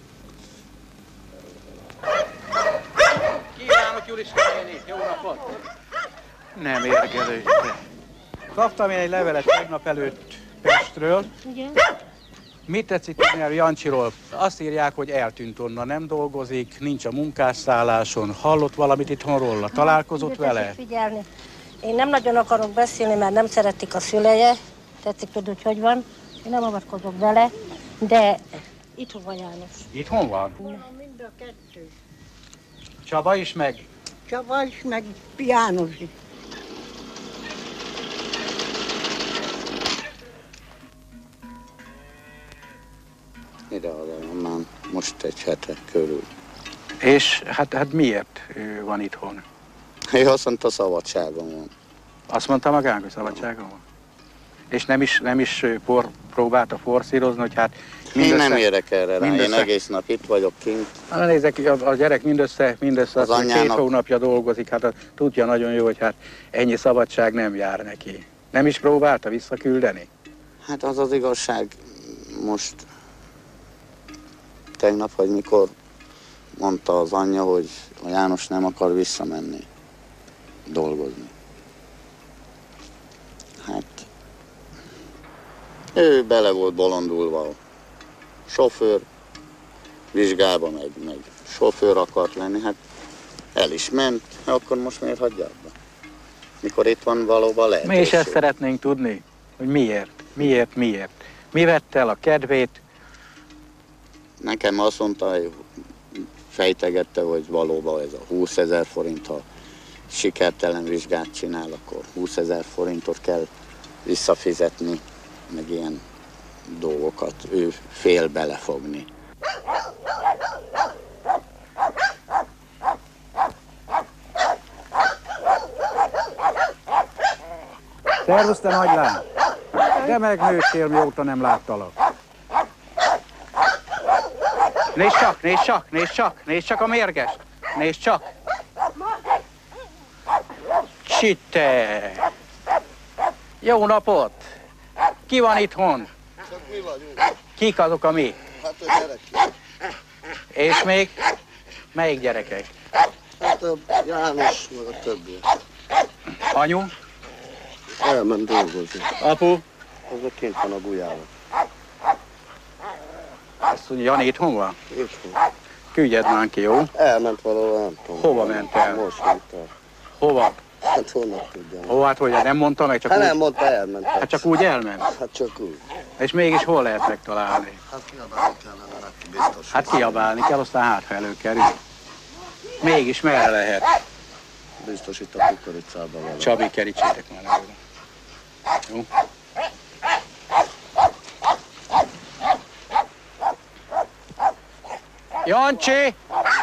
B: Kívánok, Juliska néni, jó napot! Nem érdekelő. Kaptam én egy levelet tegnap előtt Pestről.
N: Igen.
B: Mit tetszik tudni a Jancsiról? Azt írják, hogy eltűnt onnan, nem dolgozik, nincs a munkásszálláson. Hallott valamit itthon róla? Találkozott vele?
N: Figyelni. Én nem nagyon akarok beszélni, mert nem szeretik a szüleje. Tetszik tudni, hogy hogy van. Én nem avatkozok vele, de itthon van János.
B: Itthon van?
P: Mind a kettő.
B: Csaba is meg?
P: Csaba is, meg János is.
D: Ide-oda már most egy hete körül.
B: És hát, hát miért van itthon?
D: Ő azt mondta, szabadságon van.
B: Azt mondta magának, hogy szabadságon van? És nem is, nem is por, próbálta forszírozni, hogy hát
D: mindössze... Én nem érek erre rá, mindössze... én egész nap itt vagyok kint.
B: Hát nézzek, a, a gyerek mindössze, mindössze az, az anyjának... két hónapja dolgozik, hát a, tudja nagyon jó, hogy hát ennyi szabadság nem jár neki. Nem is próbálta visszaküldeni?
D: Hát az az igazság, most
K: tegnap, hogy mikor mondta az anyja, hogy a János nem akar visszamenni dolgozni. Hát ő bele volt bolondulva. Sofőr, vizsgába meg, meg sofőr akart lenni, hát el is ment, akkor most miért hagyják be? Mikor itt van valóban lehetőség.
B: Mi is ezt szeretnénk tudni, hogy miért, miért, miért. Mi vette el a kedvét?
K: Nekem azt mondta, hogy fejtegette, hogy valóban ez a húszezer forint, ha sikertelen vizsgát csinál, akkor húszezer forintot kell visszafizetni, meg ilyen dolgokat. Ő fél belefogni.
B: Szervusz, te nagylány! De megnőttél, mióta nem láttalak. Nézd csak, nézd csak, nézd csak, nézd csak a mérgest! Nézd csak! Csitte! Jó napot! Ki van itthon?
X: Csak mi vagyunk.
B: Kik azok a mi?
X: Hát a gyerekek.
B: És még? Melyik gyerekek?
X: Hát a János, meg a többi.
B: Anyu?
X: Elment dolgozni.
B: Apu?
X: Az a kint van a gulyában.
B: Azt mondja, Jani itthon van?
X: Itthon.
B: Küldjed már ki, jó?
X: Elment valahol, nem tudom.
B: Hova ment el?
X: Most ment el.
B: Hova?
X: Hát honnan tudjam.
B: Hova, hát hogy nem mondta meg, csak
X: hát
B: úgy?
X: nem mondta, elment.
B: Hát csak úgy elment?
X: Hát csak úgy.
B: És mégis hol lehet megtalálni?
X: Hát kiabálni kellene neki biztos.
B: Hát kiabálni kell, aztán hát ha előkerül. Mégis merre lehet?
X: Biztos itt a kukoricában van.
B: Csabi, kerítsétek már előre. Jó? Jancsi!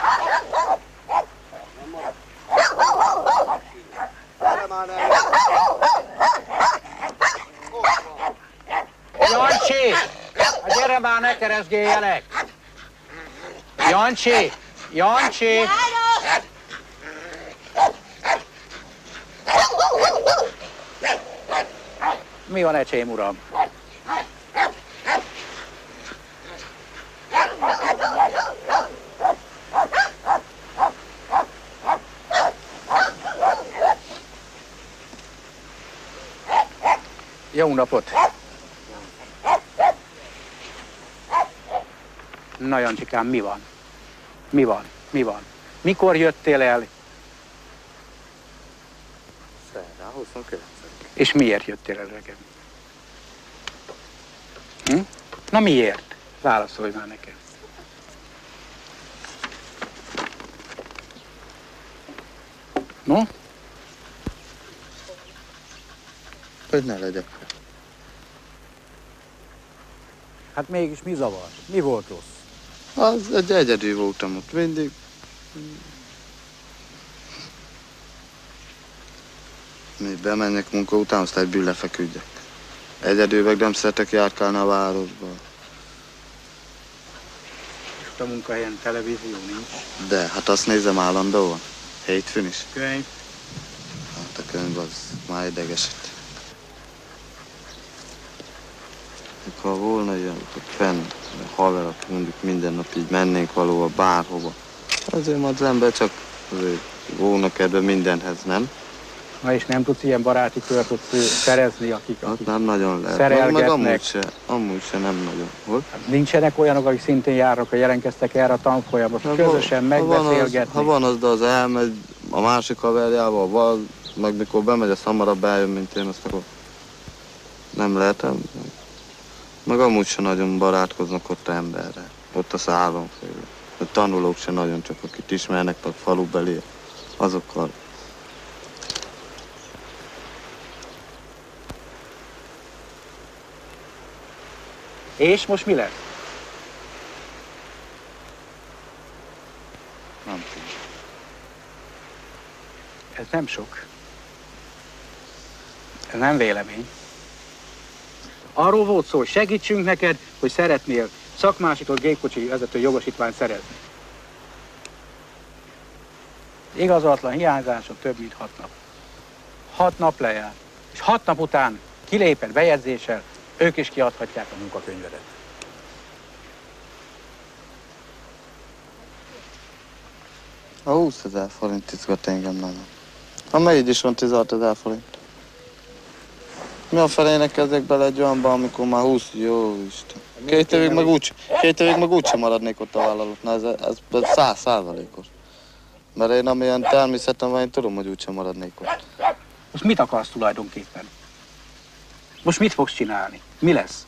B: Jancsi! Hát gyere már, ne keresztgéljelek! Jancsi! Jancsi! Mi van, ecsém uram? Jó napot! Na, Jancsikám, mi van? Mi van? Mi van? Mikor jöttél el?
X: Szerdán, huszonkilenc.
B: És miért jöttél el reggel? Hm? Na miért? Válaszolj már nekem. No?
X: Hogy ne legyek.
B: Hát mégis mi zavar? Mi volt rossz?
X: Az egy egyedül voltam ott mindig. Mi bemenjek munka után, aztán egyből lefeküdjek. Egyedül meg nem szeretek járkálni a városba.
B: És a munkahelyen televízió nincs?
X: De, hát azt nézem állandóan. Hétfőn is.
B: Könyv?
X: Hát a könyv az már idegesít. Ha volna ilyen fenn, haverok, mondjuk minden nap így mennénk valóban bárhova. Azért már az ember csak azért volna kedve mindenhez, nem?
B: Na és nem tudsz ilyen baráti kört ott szerezni, akik, akik
X: nem nagyon lehet.
B: szerelgetnek?
X: Meg, meg amúgy se, amúgy se nem nagyon. Hol?
B: Hát nincsenek olyanok, akik szintén járnak, hogy jelentkeztek erre a tanfolyamot,
X: ha
B: közösen
X: van,
B: megbeszélgetni?
X: Ha van az, de az elmegy a másik haverjával, van, meg mikor bemegy, az hamarabb bejön, mint én, azt akkor nem lehetem. Meg amúgy se nagyon barátkoznak ott emberre, ott a szállónféle. A tanulók se nagyon, csak akit ismernek, a falubeli, azokkal.
B: És most mi lesz?
X: Nem tudom.
B: Ez nem sok. Ez nem vélemény. Arról volt szó, hogy segítsünk neked, hogy szeretnél szakmásított gépkocsi vezető jogosítványt szerezni. Igazolatlan hiányzáson több mint hat nap. Hat nap lejár. És hat nap után kilépett bejegyzéssel, ők is kiadhatják a munkakönyvedet.
D: A húszezer forint izgat engem nagyon. A megy is van tizenhatezer forint. Mi a felének kezdek bele egy olyanba, amikor már húsz, jó Isten. Két évig meg úgy, két évig meg úgysem maradnék ott a vállalatnál, ez, ez, ez száz százalékos. Mert én amilyen természetem van, én tudom, hogy úgysem maradnék ott.
B: Most mit akarsz tulajdonképpen? Most mit fogsz csinálni? Mi lesz?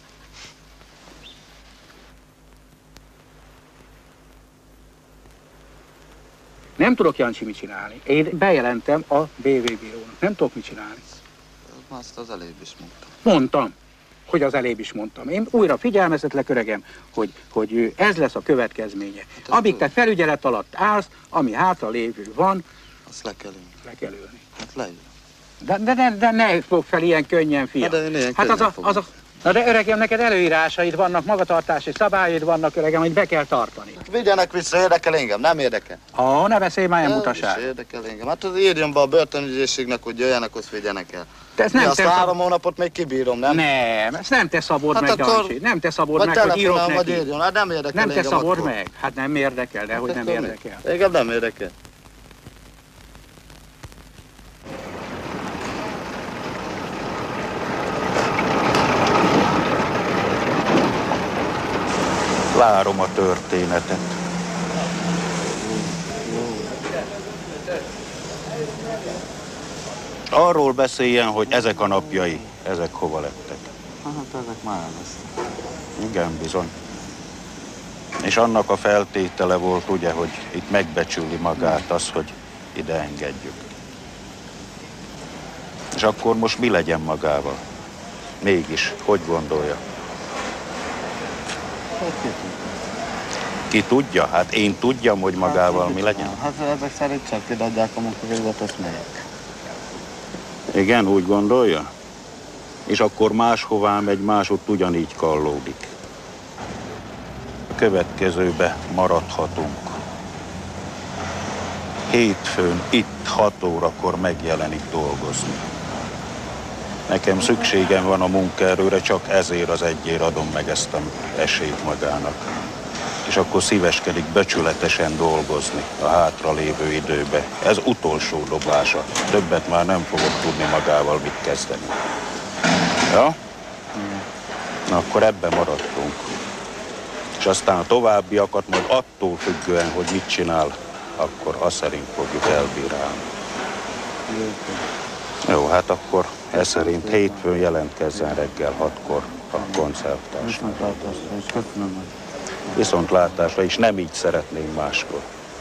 B: Nem tudok, Jancsi, mit csinálni. Én bejelentem a bé vé bírónak. Nem tudok mit csinálni.
D: Azt az elébb is mondtam.
B: Mondtam, hogy az elébb is mondtam. Én újra figyelmeztetlek, öregem, hogy, hogy ez lesz a következménye. Hát amíg te felügyelet alatt állsz, ami hátra lévő van,
D: azt le kell ülni.
B: Le kell ülni.
D: Hát leül.
B: De, de, de, de ne fog fel ilyen könnyen, fiam.
D: Hát, de én ilyen
B: hát az a, az a, na de öregem, neked előírásaid vannak, magatartási szabályaid vannak, öregem, hogy be kell tartani.
D: Hát vigyenek vissza, érdekel engem, nem érdekel.
B: Ó, ne beszélj már ilyen butaság.
D: Érdekel engem. Hát az írjon be a börtönügyészségnek, hogy jöjjenek, azt vigyenek el.
B: Te ezt nem
D: azt három hónapot még kibírom, nem?
B: Nem, ezt nem te szabod hát meg, akkor... Jancsi. Nem te szabod meg, hogy írok neki.
D: Vagy írjon, hát nem érdekel
B: Nem te szabod akkor. meg. Hát nem érdekel, de hát hogy nem érdekel.
D: Mi? Engem nem érdekel.
T: Várom a történetet. Arról beszéljen, hogy ezek a napjai, ezek hova lettek.
D: Hát ezek már lesznek.
T: Igen, bizony. És annak a feltétele volt, ugye, hogy itt megbecsüli magát az, hogy ide engedjük. És akkor most mi legyen magával? Mégis, hogy gondolja? Ki tudja? Hát én tudjam, hogy magával mi legyen.
D: Hát ezek szerint csak kidadják a munkavégzet, azt megyek.
T: Igen, úgy gondolja? És akkor máshová megy, másott ugyanígy kallódik. A következőbe maradhatunk. Hétfőn itt hat órakor megjelenik dolgozni. Nekem szükségem van a munkaerőre, csak ezért az egyért adom meg ezt a esélyt magának. És akkor szíveskedik becsületesen dolgozni a hátralévő időbe. Ez utolsó dobása. Többet már nem fogok tudni magával mit kezdeni. Ja? Na, akkor ebben maradtunk. És aztán a továbbiakat majd attól függően, hogy mit csinál, akkor azt szerint fogjuk elbírálni. Jó, hát akkor ez szerint hétfőn jelentkezzen reggel hatkor a koncerttársnak.
D: Köszönöm.
T: Viszontlátásra, és nem így szeretném máskor.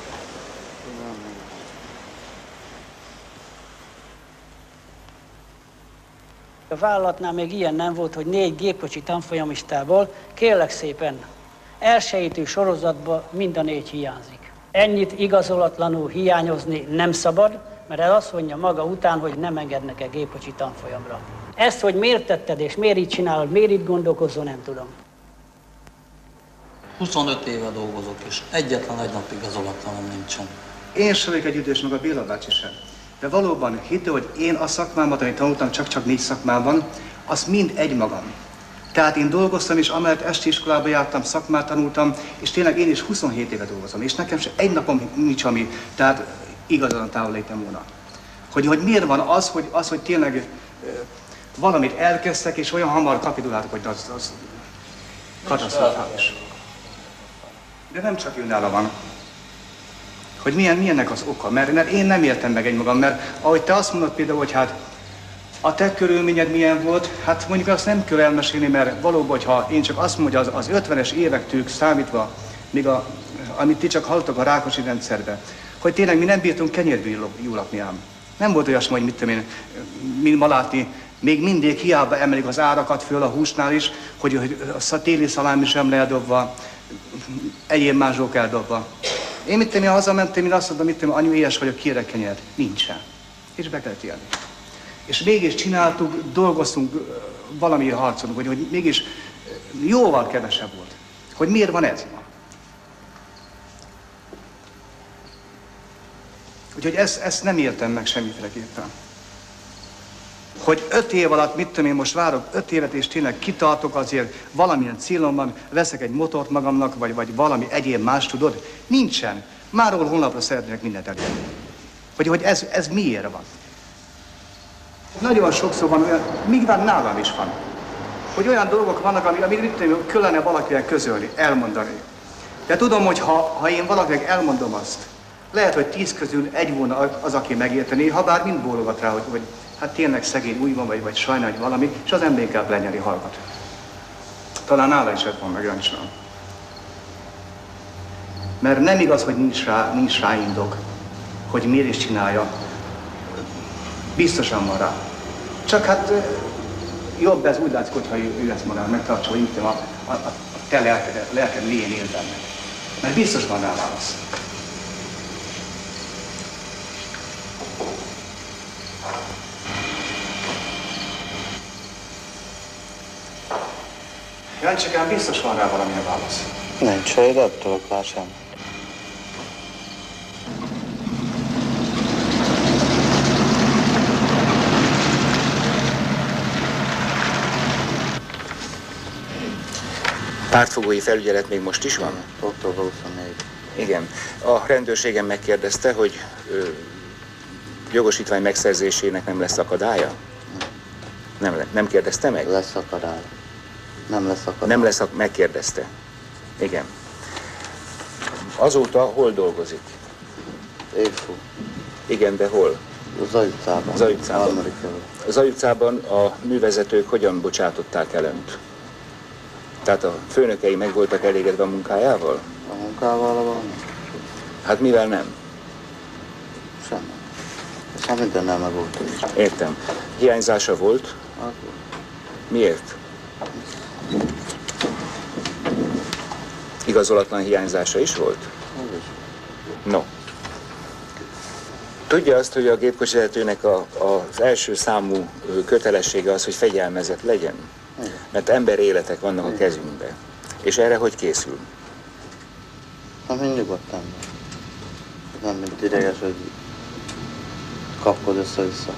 I: A vállalatnál még ilyen nem volt, hogy négy gépkocsi tanfolyamistából, kérlek szépen, elsejítő sorozatban mind a négy hiányzik. Ennyit igazolatlanul hiányozni nem szabad, mert ez azt mondja maga után, hogy nem engednek el gépkocsi tanfolyamra. Ezt, hogy miért tetted és miért így csinálod, miért így gondolkozol, nem tudom.
L: huszonöt éve dolgozok, és egyetlen egy nap igazolatlanom nincsen.
M: Én sem vagyok egy idős, meg a Béla bácsi sem. De valóban hidd, hogy én a szakmámat, amit tanultam, csak-csak négy szakmában, az mind egymagam. Tehát én dolgoztam, és amellett esti iskolába jártam, szakmát tanultam, és tényleg én is huszonhét éve dolgozom, és nekem sem egy napom nincs, ami, tehát igazán távol létem volna. Hogy, hogy miért van az, hogy, az, hogy tényleg uh, valamit elkezdtek, és olyan hamar kapituláltak, hogy az, az katasztrofális. De nem csak őnála van, hogy milyen, milyennek az oka, mert, mert én nem értem meg egymagam, mert ahogy te azt mondod például, hogy hát a te körülményed milyen volt, hát mondjuk azt nem kell elmesélni, mert valóban, hogyha én csak azt mondom, hogy az, az ötvenes évektől számítva, még a, amit ti csak hallottak a Rákosi rendszerben, hogy tényleg mi nem bírtunk kenyérből jól lakni ám. Nem volt olyasmi, hogy mit tudom én, mint ma látni, még mindig hiába emelik az árakat föl a húsnál is, hogy, hogy a téli szalámi sem le eldobva, egyéb mások eldobva. Én mit tudom, én hazamentem, én azt mondom, mit tudom, anyu, éhes vagyok, kérek kenyeret. Nincsen. És be kellett élni. És mégis csináltuk, dolgoztunk, valamiért harcolunk, hogy, hogy mégis jóval kevesebb volt. Hogy miért van ez ma? Úgyhogy ezt, ezt nem értem meg semmiféleképpen. Hogy öt év alatt, mit tudom én, most várok öt évet, és tényleg kitartok azért valamilyen célomban, veszek egy motort magamnak, vagy, vagy valami egyéb más, tudod? Nincsen. Máról honlapra szeretnék mindent elérni. Hogy, hogy ez, ez miért van. Nagyon sokszor van olyan, míg van nálam is van, hogy olyan dolgok vannak, amit, amit kellene valakivel közölni, elmondani. De tudom, hogy ha, ha én valakinek elmondom azt, lehet, hogy tíz közül egy volna az, aki megérteni, ha bár mind bólogat rá, hogy, hogy hát tényleg szegény új van, vagy, vagy sajnálj valami, és az ember inkább lenyeli hallgat. Talán nála is ez van, meg olyan is van. Mert nem igaz, hogy nincs rá, nincs rá indok, hogy miért is csinálja. Biztosan van rá. Csak hát jobb ez úgy látszik, hogyha ő ezt magának megtartsa, hogy a, a, a te lelked, lelked lényen él benne. Mert biztos van rá válasz. Jancsikám, biztos van rá valamilyen válasz.
D: Nincs, hogy nem tudok rá semmit.
G: Pártfogói felügyelet még most is van?
D: október huszonnégy.
G: Igen. A rendőrségen megkérdezte, hogy ö, jogosítvány megszerzésének nem lesz akadálya? Nem, nem, nem kérdezte meg?
D: Lesz akadálya. Nem lesz akadálya.
G: Nem lesz, megkérdezte. Igen. Azóta hol dolgozik?
D: Évfú.
G: Igen, de hol?
D: Zaj utcában.
G: Zaj utcában. Zaj utcában a művezetők hogyan bocsátották el önt? Tehát a főnökei meg voltak elégedve a munkájával?
D: A munkával van.
G: Hát mivel nem?
D: Semmi. Hát minden nem meg volt.
G: Értem. Hiányzása volt?
D: Hát,
G: miért? Igazolatlan hiányzása is volt? No. Tudja azt, hogy a gépkocsivezetőnek a, az első számú kötelessége az, hogy fegyelmezett legyen? Igen. Mert emberéletek vannak a kezünkben. És erre hogy készül?
D: Hát mind nyugodtan. Nem mint ideges, hogy kapkod össze-vissza.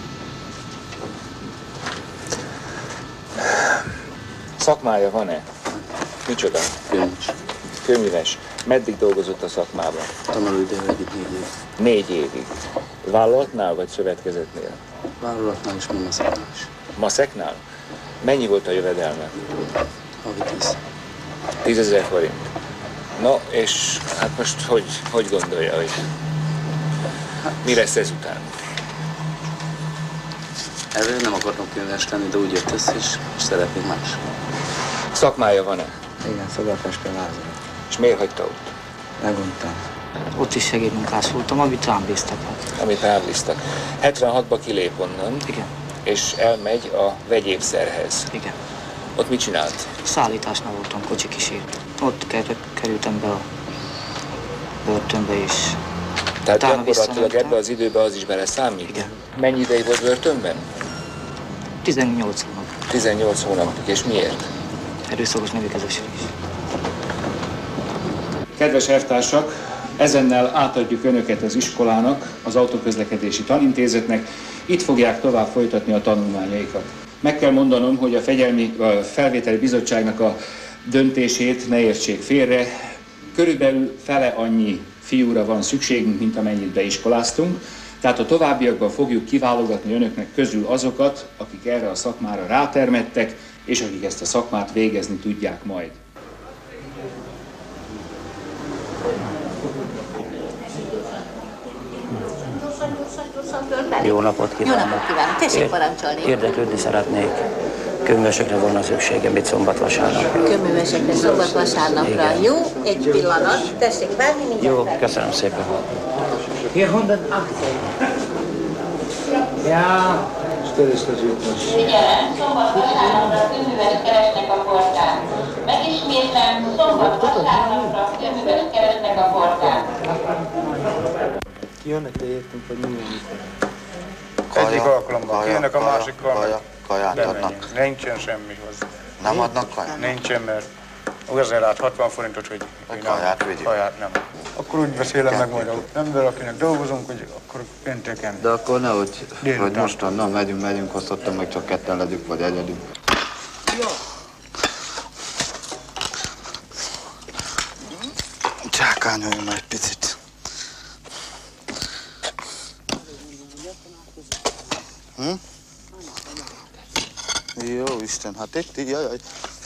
G: Szakmája van-e? Micsoda?
D: Nincs.
G: Kőműves. Meddig dolgozott a szakmában?
D: Tanulóidő egyik négy év.
G: Négy évig. Vállalatnál vagy szövetkezetnél?
D: Vállalatnál is, meg maszeknál is.
G: Maszeknál? Mennyi volt a jövedelme?
D: Havi tíz.
G: Tízezer forint. No, és hát most hogy, hogy gondolja, hogy mi lesz ezután?
D: Erről nem akartam könyvesteni, de úgy jött össze, és, és szeretnék más.
G: Szakmája van-e?
D: Igen, szobatfestő Lázár.
G: És miért hagyta ott?
D: Meguntam.
I: Ott is segédmunkás voltam, amit rám bíztak.
G: Amit rám bíztak. hetvenhatban kilép onnan.
I: Igen.
G: És elmegy a vegyépszerhez.
I: Igen.
G: Ott mit csinált?
I: Szállításnál voltam, kocsi kísért. Ott kerültem be a börtönbe is.
G: Tehát gyakorlatilag ebbe az időbe az is beleszámít?
I: Igen.
G: Mennyi ideig volt börtönben?
I: tizennyolc hónap.
G: tizennyolc hónapig, és miért?
I: Erőszakos nevékezésre is.
J: Kedves elvtársak, ezennel átadjuk önöket az iskolának, az autóközlekedési tanintézetnek, itt fogják tovább folytatni a tanulmányaikat. Meg kell mondanom, hogy a Fegyelmi a Felvételi Bizottságnak a döntését ne értsék félre. Körülbelül fele annyi fiúra van szükségünk, mint amennyit beiskoláztunk. Tehát a továbbiakban fogjuk kiválogatni önöknek közül azokat, akik erre a szakmára rátermettek, és akik ezt a szakmát végezni tudják majd.
Q: Jó napot kívánok!
R: Jó napot kívánok! Tessék parancsolni!
Q: Érdeklődni szeretnék. Könyvesekre volna szükségem itt szombat-vasárnapra.
R: Könyvesekre szombat-vasárnapra. Jó, egy pillanat. Tessék várni, mindjárt.
Q: Jó, köszönöm szépen.
P: Hier hundert achtzehn. Ja.
S: Figyelem, szombat-vasárnapra könyvüvet keresnek a portán. Megismétlem, szombat-vasárnapra könyvüvet keresnek a portán.
D: Jönnek, de értünk, hogy mi van.
Y: Egyik alkalommal kijönnek, a másikkal
D: kaja, kaját
Y: nem
D: adnak.
Y: menjünk. Nincsen semmi hozzá.
D: Nem adnak kaját?
Y: Nincsen, mert azért lát hatvan forintot, hogy
D: a kaját vigyük.
Y: Kaját nem. Akkor úgy beszélem meg majd a ember, akinek dolgozunk, hogy akkor pénteken.
D: De akkor nehogy, hogy mostan, na megyünk, megyünk, osztottam meg csak ketten legyünk, vagy egyedünk.
P: Jó.
D: Csákányoljunk egy picit. Hm? Jó Isten, hát itt így, jaj.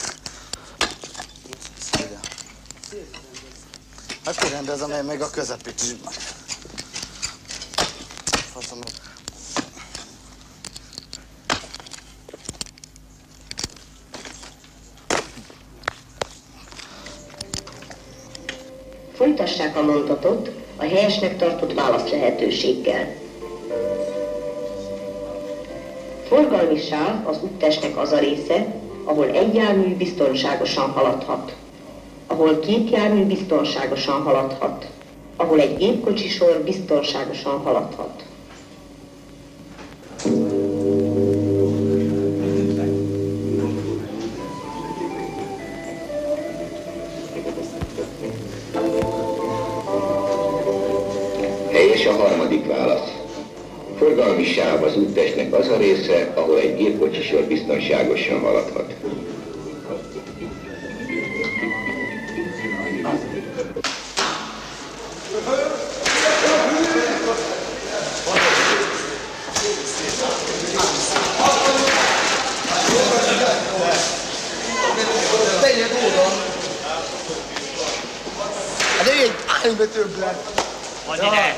D: Hát kirendezem én még a közepét is. Faszom.
A: Folytassák a mondatot a helyesnek tartott válasz lehetőséggel. Forgalmi sáv az úttestnek az a része, ahol egy jármű biztonságosan haladhat, ahol két jármű biztonságosan haladhat, ahol egy gépkocsisor biztonságosan haladhat.
E: Helyes a harmadik válasz. Forgalmi sáv az úttestnek az a része, ahol egy gépkocsisor biztonságosan haladhat.
F: Tegyed oda! Hát egy állj több lett!
C: Vagy ide!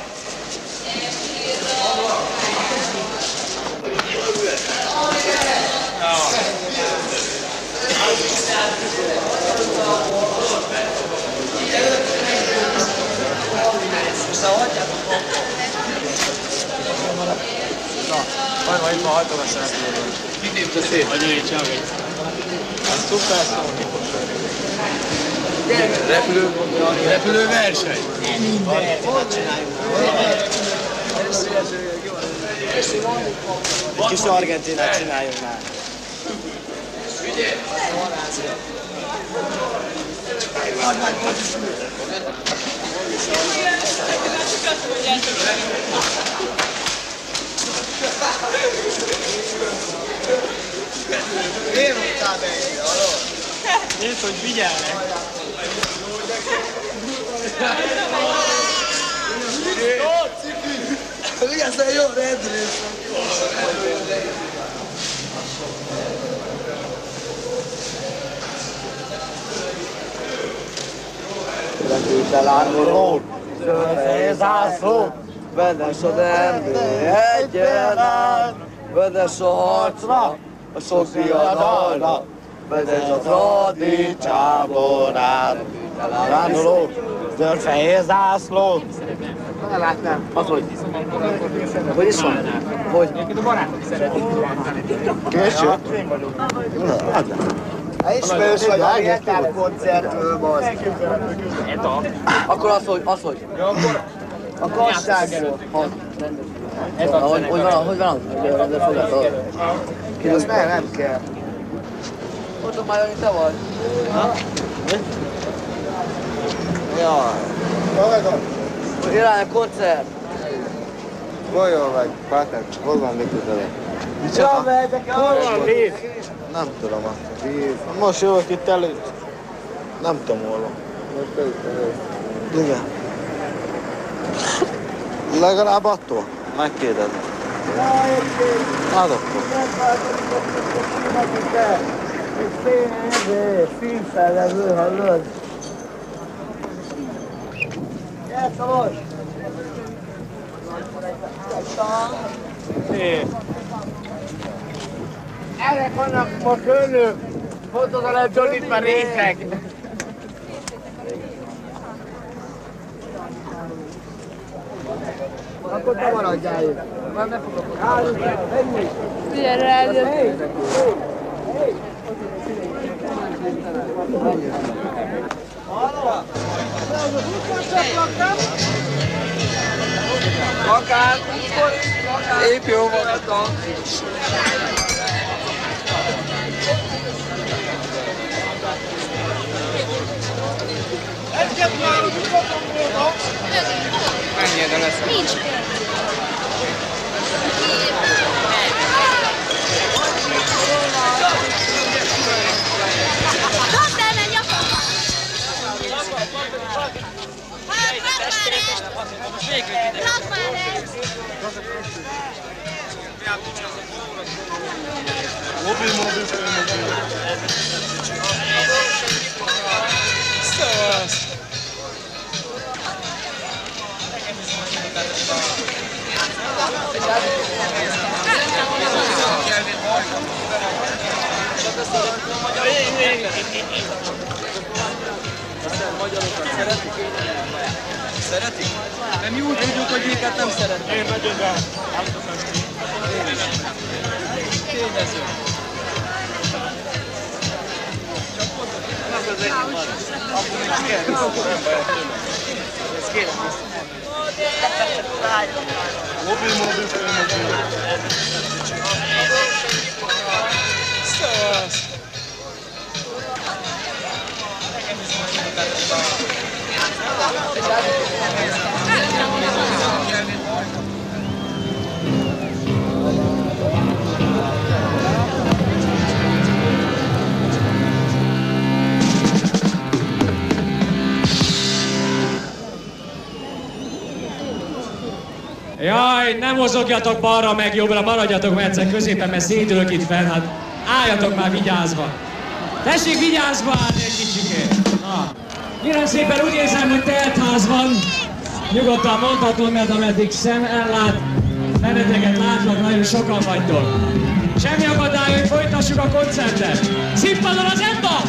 F: Majd majd ma hajtom a szállódon. De szép. Vagy így csak egy. Ez szuper szó. Repülő, repülő verseny. Nem minden. Hogy csináljuk? Egy kis Argentinát csináljunk már. Figyelj! Miért mondtál be ide, alól?
C: Nézd, hogy figyelnek.
F: Jó, cipi! Vigyázz, jó rendrész! Vezetőse lángoló, zöldfehér zászló, vedes a rendőr egyaránt, vedes a harcra, a sok diadalra, vedes a tradi csáborát. Lángoló, zöldfehér zászló. Látnám. Az hogy? Hogy is van? Hogy? Egyébként a barátok szeretik. Késő? Na, adjál. Ismerős vagy a Vietnám koncertről, bazd. Akkor az, hogy, az, hogy? A kasságról. Hogy van, hogy van? Rendben fogadod. Ki az nem, nem kell. Mondom már, hogy te vagy. Jaj. Irány a koncert. Vajon vagy, Páter, hol van legközelebb? Micsoda? Hol van víz? Nem tudom azt. Víz. Most jövök itt előtt. Nem tudom hol van. Most előtt előtt. Igen. Legalább attól? Megkérdezem. Hát akkor. Fényfelevő, hallod? Gyere, Szabos! Erre vannak most önök! Fontod a Johnnyt már részek! Akkor te maradjál itt! Már ne fogok állni! Ennyi! Milyen rájött! Akár, épp jó voltam. Egyet már, hogy kapom volna. Ennyi, de lesz. Nincs. Dobd el, menj a kapba! Rak már ezt!
C: Mobil, mobil, mobil. Szevasz!
F: Magyarokat szeretik? Szeretik? Nem mi úgy tudjuk, hogy minket nem szeretnek.
C: Én nagyon rá.
F: Én is. Tényező. Csak mondod, nem az egyik van. Akkor is kell, nem baj a tőle. Ez kérem vissza.
C: Mobil, mobil, mobil.
F: Szevasz!
H: Jaj, nem mozogjatok balra meg jobbra, maradjatok metszek középen, mert szétülök itt fenn, hát álljatok már vigyázva. Tessék vigyázva állni egy kicsikét. Na. Kérem szépen, úgy érzem, hogy teltház van. Nyugodtan mondhatom, mert ameddig szem ellát, benneteket látlak, nagyon sokan vagytok. Semmi akadály, hogy folytassuk a koncertet. Színpadon az Emba!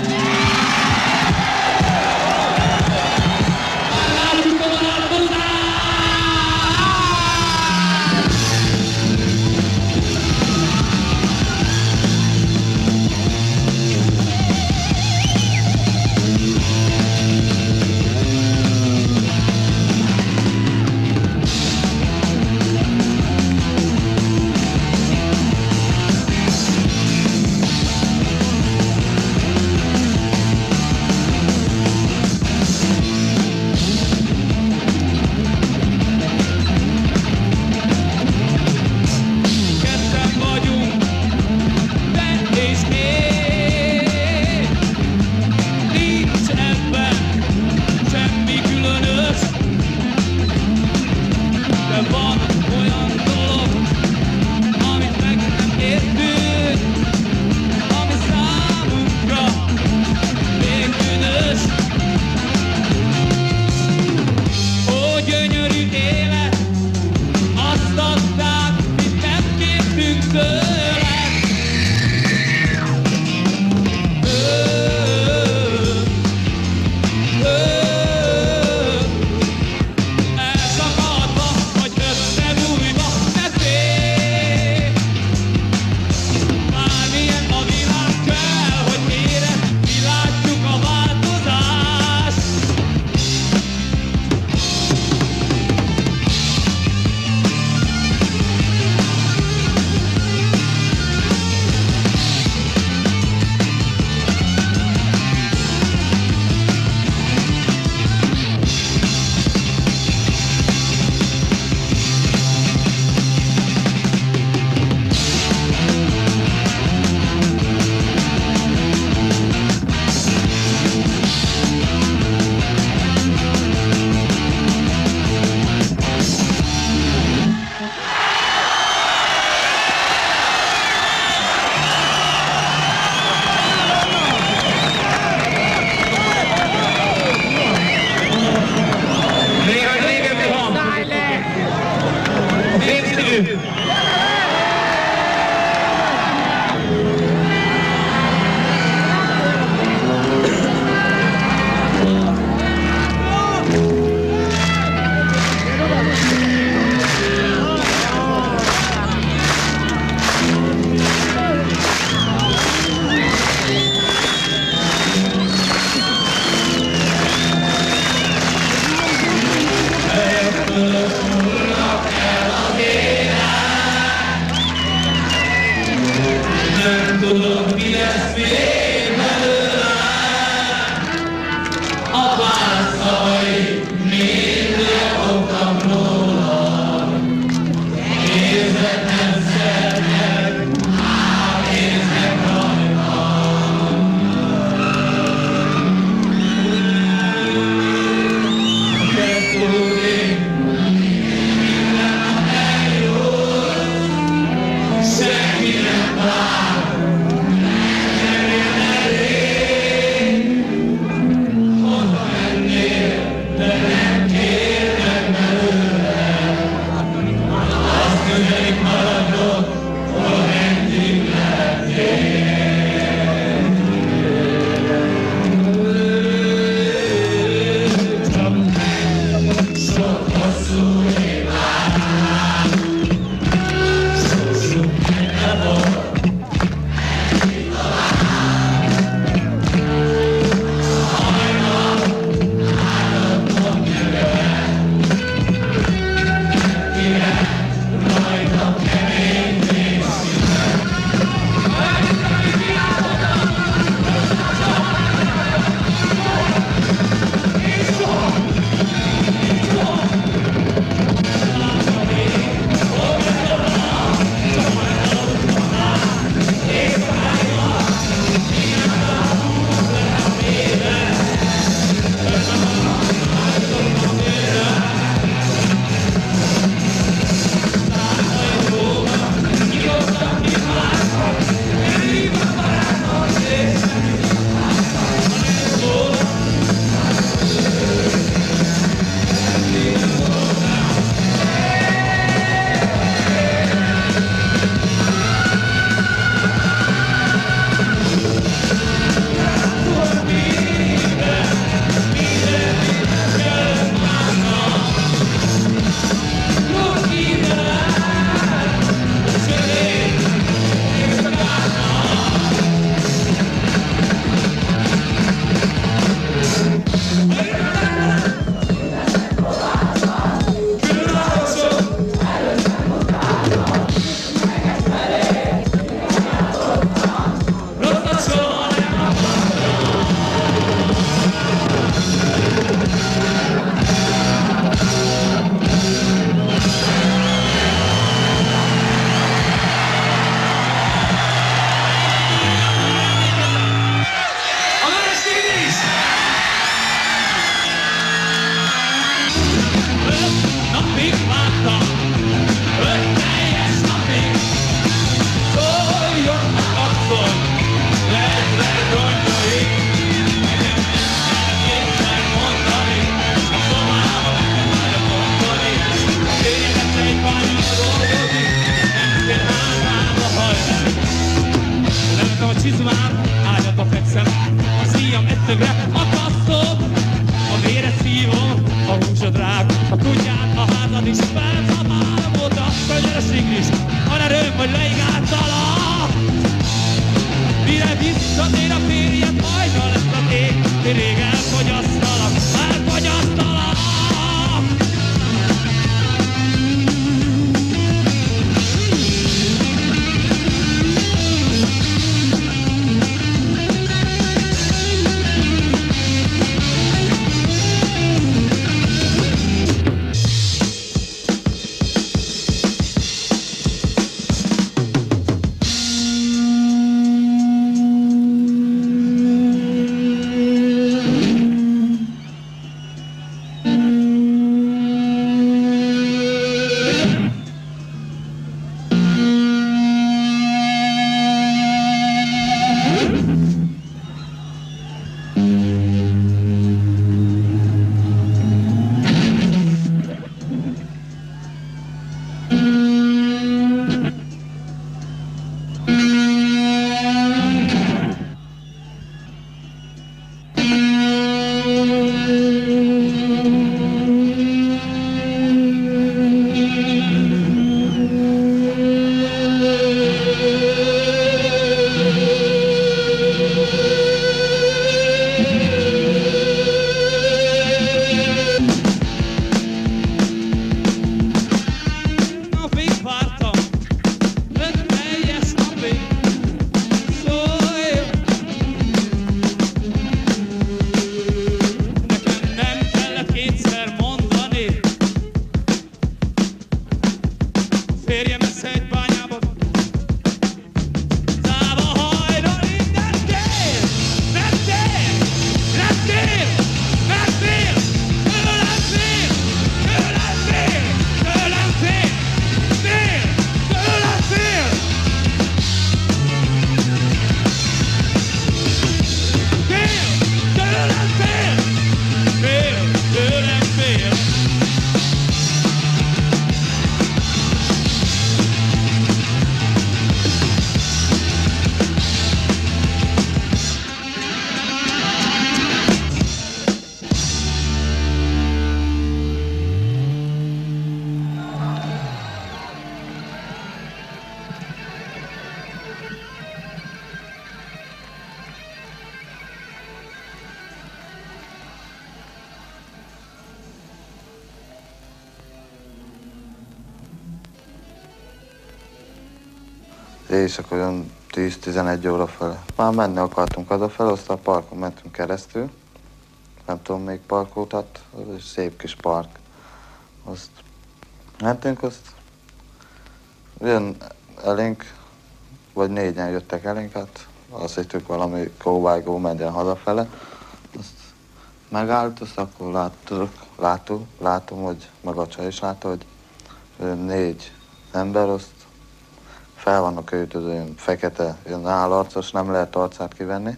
D: éjszaka olyan tíz-tizenegy óra fele. Már menni akartunk hazafele, aztán a parkon mentünk keresztül. Nem tudom, még parkoltat, az egy szép kis park. Azt mentünk, azt jön elénk, vagy négyen jöttek elénk, hát azt hittük valami kóvájgó menjen hazafele. Azt megállt, azt akkor láttuk, látom, látom, hogy meg a csaj is látta, hogy négy ember, azt fel vannak öltözve, ilyen fekete, ilyen állarcos, nem lehet arcát kivenni.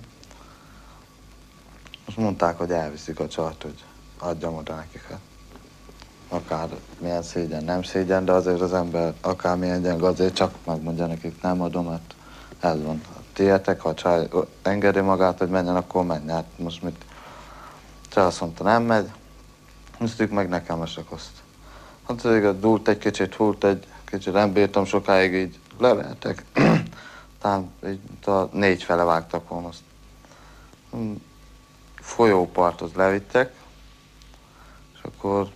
D: Most mondták, hogy elviszik a csajt, hogy adjam oda nekik. Hát. Akár milyen szégyen, nem szégyen, de azért az ember akármilyen gyeng, azért csak megmondja nekik, nem adom, hát ez van. Tietek, ha a csaj engedi magát, hogy menjen, akkor menj. Hát most mit? Csaj azt mondta, nem megy, mondtuk meg nekem esek azt. Hát azért dúlt egy kicsit, húlt egy kicsit, nem bírtam sokáig, így leveltek. Talán így a négy fele vágtak volna azt. Folyóparthoz levittek, és akkor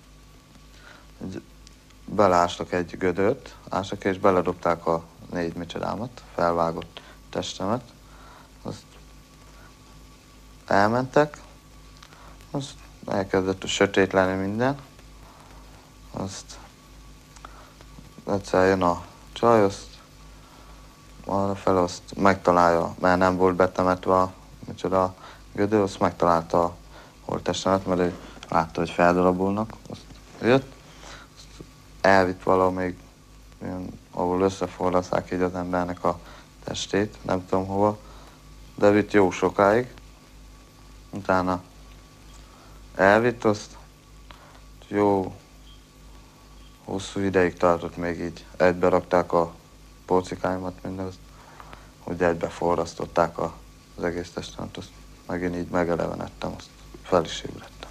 D: belástak egy gödört, ástak és beledobták a négy micsodámat, felvágott testemet. Azt elmentek, azt elkezdett a sötét lenni minden. Azt egyszer jön a csaj, azt arra fel azt megtalálja, mert nem volt betemetve a micsoda a gödör, azt megtalálta a holttestemet, mert ő látta, hogy feldarabolnak. Azt jött, azt elvitt valahol még, olyan, ahol összeforraszák így az embernek a testét, nem tudom hova, de vitt jó sokáig. Utána elvitt azt, jó hosszú ideig tartott, még így egybe rakták a porcikáimat, mindazt, hogy egybe forrasztották a, az egész testemet, azt megint így megelevenedtem, azt fel is ébredtem.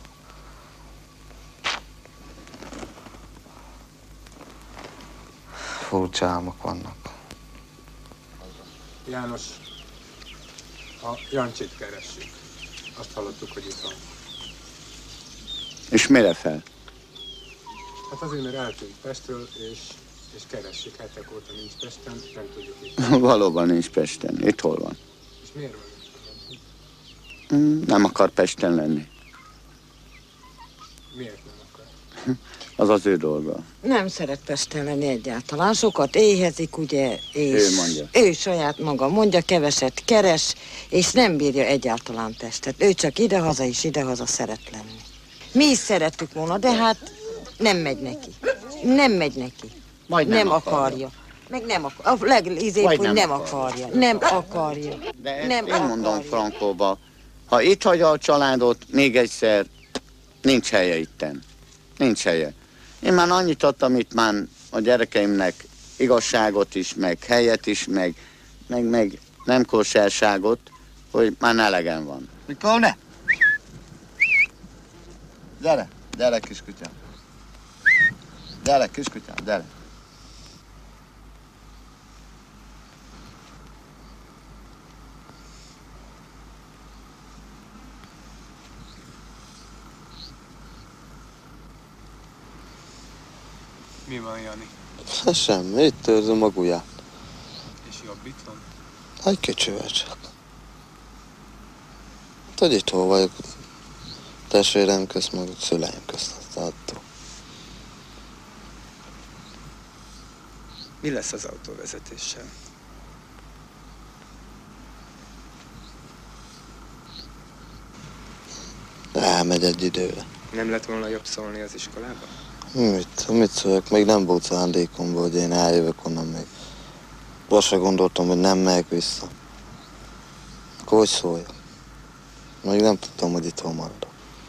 D: Furcsa álmok vannak.
N: János, a Jancsit keressük. Azt hallottuk, hogy itt van.
O: És mire fel?
N: Hát azért, mert eltűnt Pestről, és, és keressük. Hetek óta nincs Pesten, nem tudjuk itt.
O: Valóban nincs Pesten. Itt hol van?
N: És miért van itt?
O: Nem akar Pesten lenni.
N: Miért nem akar?
O: Az az ő dolga.
U: Nem szeret Pesten lenni egyáltalán. Sokat éhezik, ugye, és
O: Ő mondja.
U: ő saját maga mondja, keveset keres, és nem bírja egyáltalán Pestet. Ő csak idehaza és idehaza szeret lenni. Mi is szerettük volna, de hát nem megy neki. Nem megy neki.
O: Majd nem
U: nem
O: akarja.
U: akarja. Meg nem akarja. A legizébb,
O: Vagy
U: hogy
O: nem
U: nem
O: akarja.
U: akarja. Nem akarja.
O: De ezt
U: nem
O: én
U: akarja.
O: mondom Frankóba, ha itt hagyja a családot, még egyszer, nincs helye itten. Nincs helye. Én már annyit adtam itt már a gyerekeimnek igazságot is, meg helyet is, meg, meg, meg nem kóserságot, hogy már elegem van. Mikor ne? Gyere, gyere kiskutyám. Gyere kiskutyám, gyere.
N: Mi van, Jani?
D: Hát semmi, itt őrzöm a gulyát.
N: És jobb itt van?
D: Egy kicsivel csak. Hát, hogy itt hol vagyok, testvérem közt, meg szüleim közt, aztán attól.
N: Mi lesz az autóvezetéssel?
D: Elmegy egy időre.
N: Nem lett volna jobb szólni az iskolába?
D: Mit? Mit szólok? Még nem volt szándékomban, hogy én eljövök onnan még. Azt se gondoltam, hogy nem megyek vissza. Akkor hogy szóljak? Még nem tudtam, hogy itthon maradok.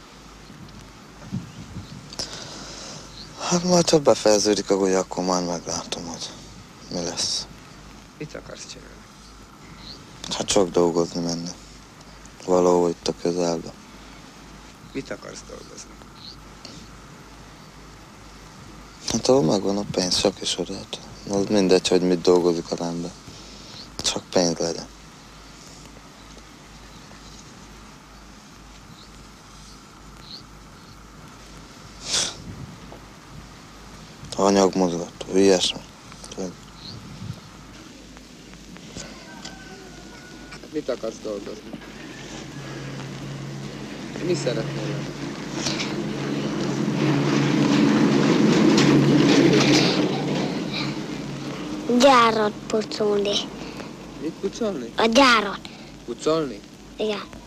D: Hát majd, ha befejeződik a gulya, akkor már meglátom, hogy mi lesz.
N: Mit akarsz csinálni?
D: Hát csak dolgozni menni. Valahol itt a közelben.
N: Mit akarsz dolgozni?
D: Hát ahol megvan a pénz, csak is oda. Az mindegy, hogy mit dolgozik az ember. Csak pénz legyen. Anyagmozgató, ilyesmi.
B: Mit akarsz dolgozni? Mi szeretnél lenni?
K: Gyárat pucolni.
B: Mit pucolni?
K: A gyárat.
B: Pucolni?
K: Igen.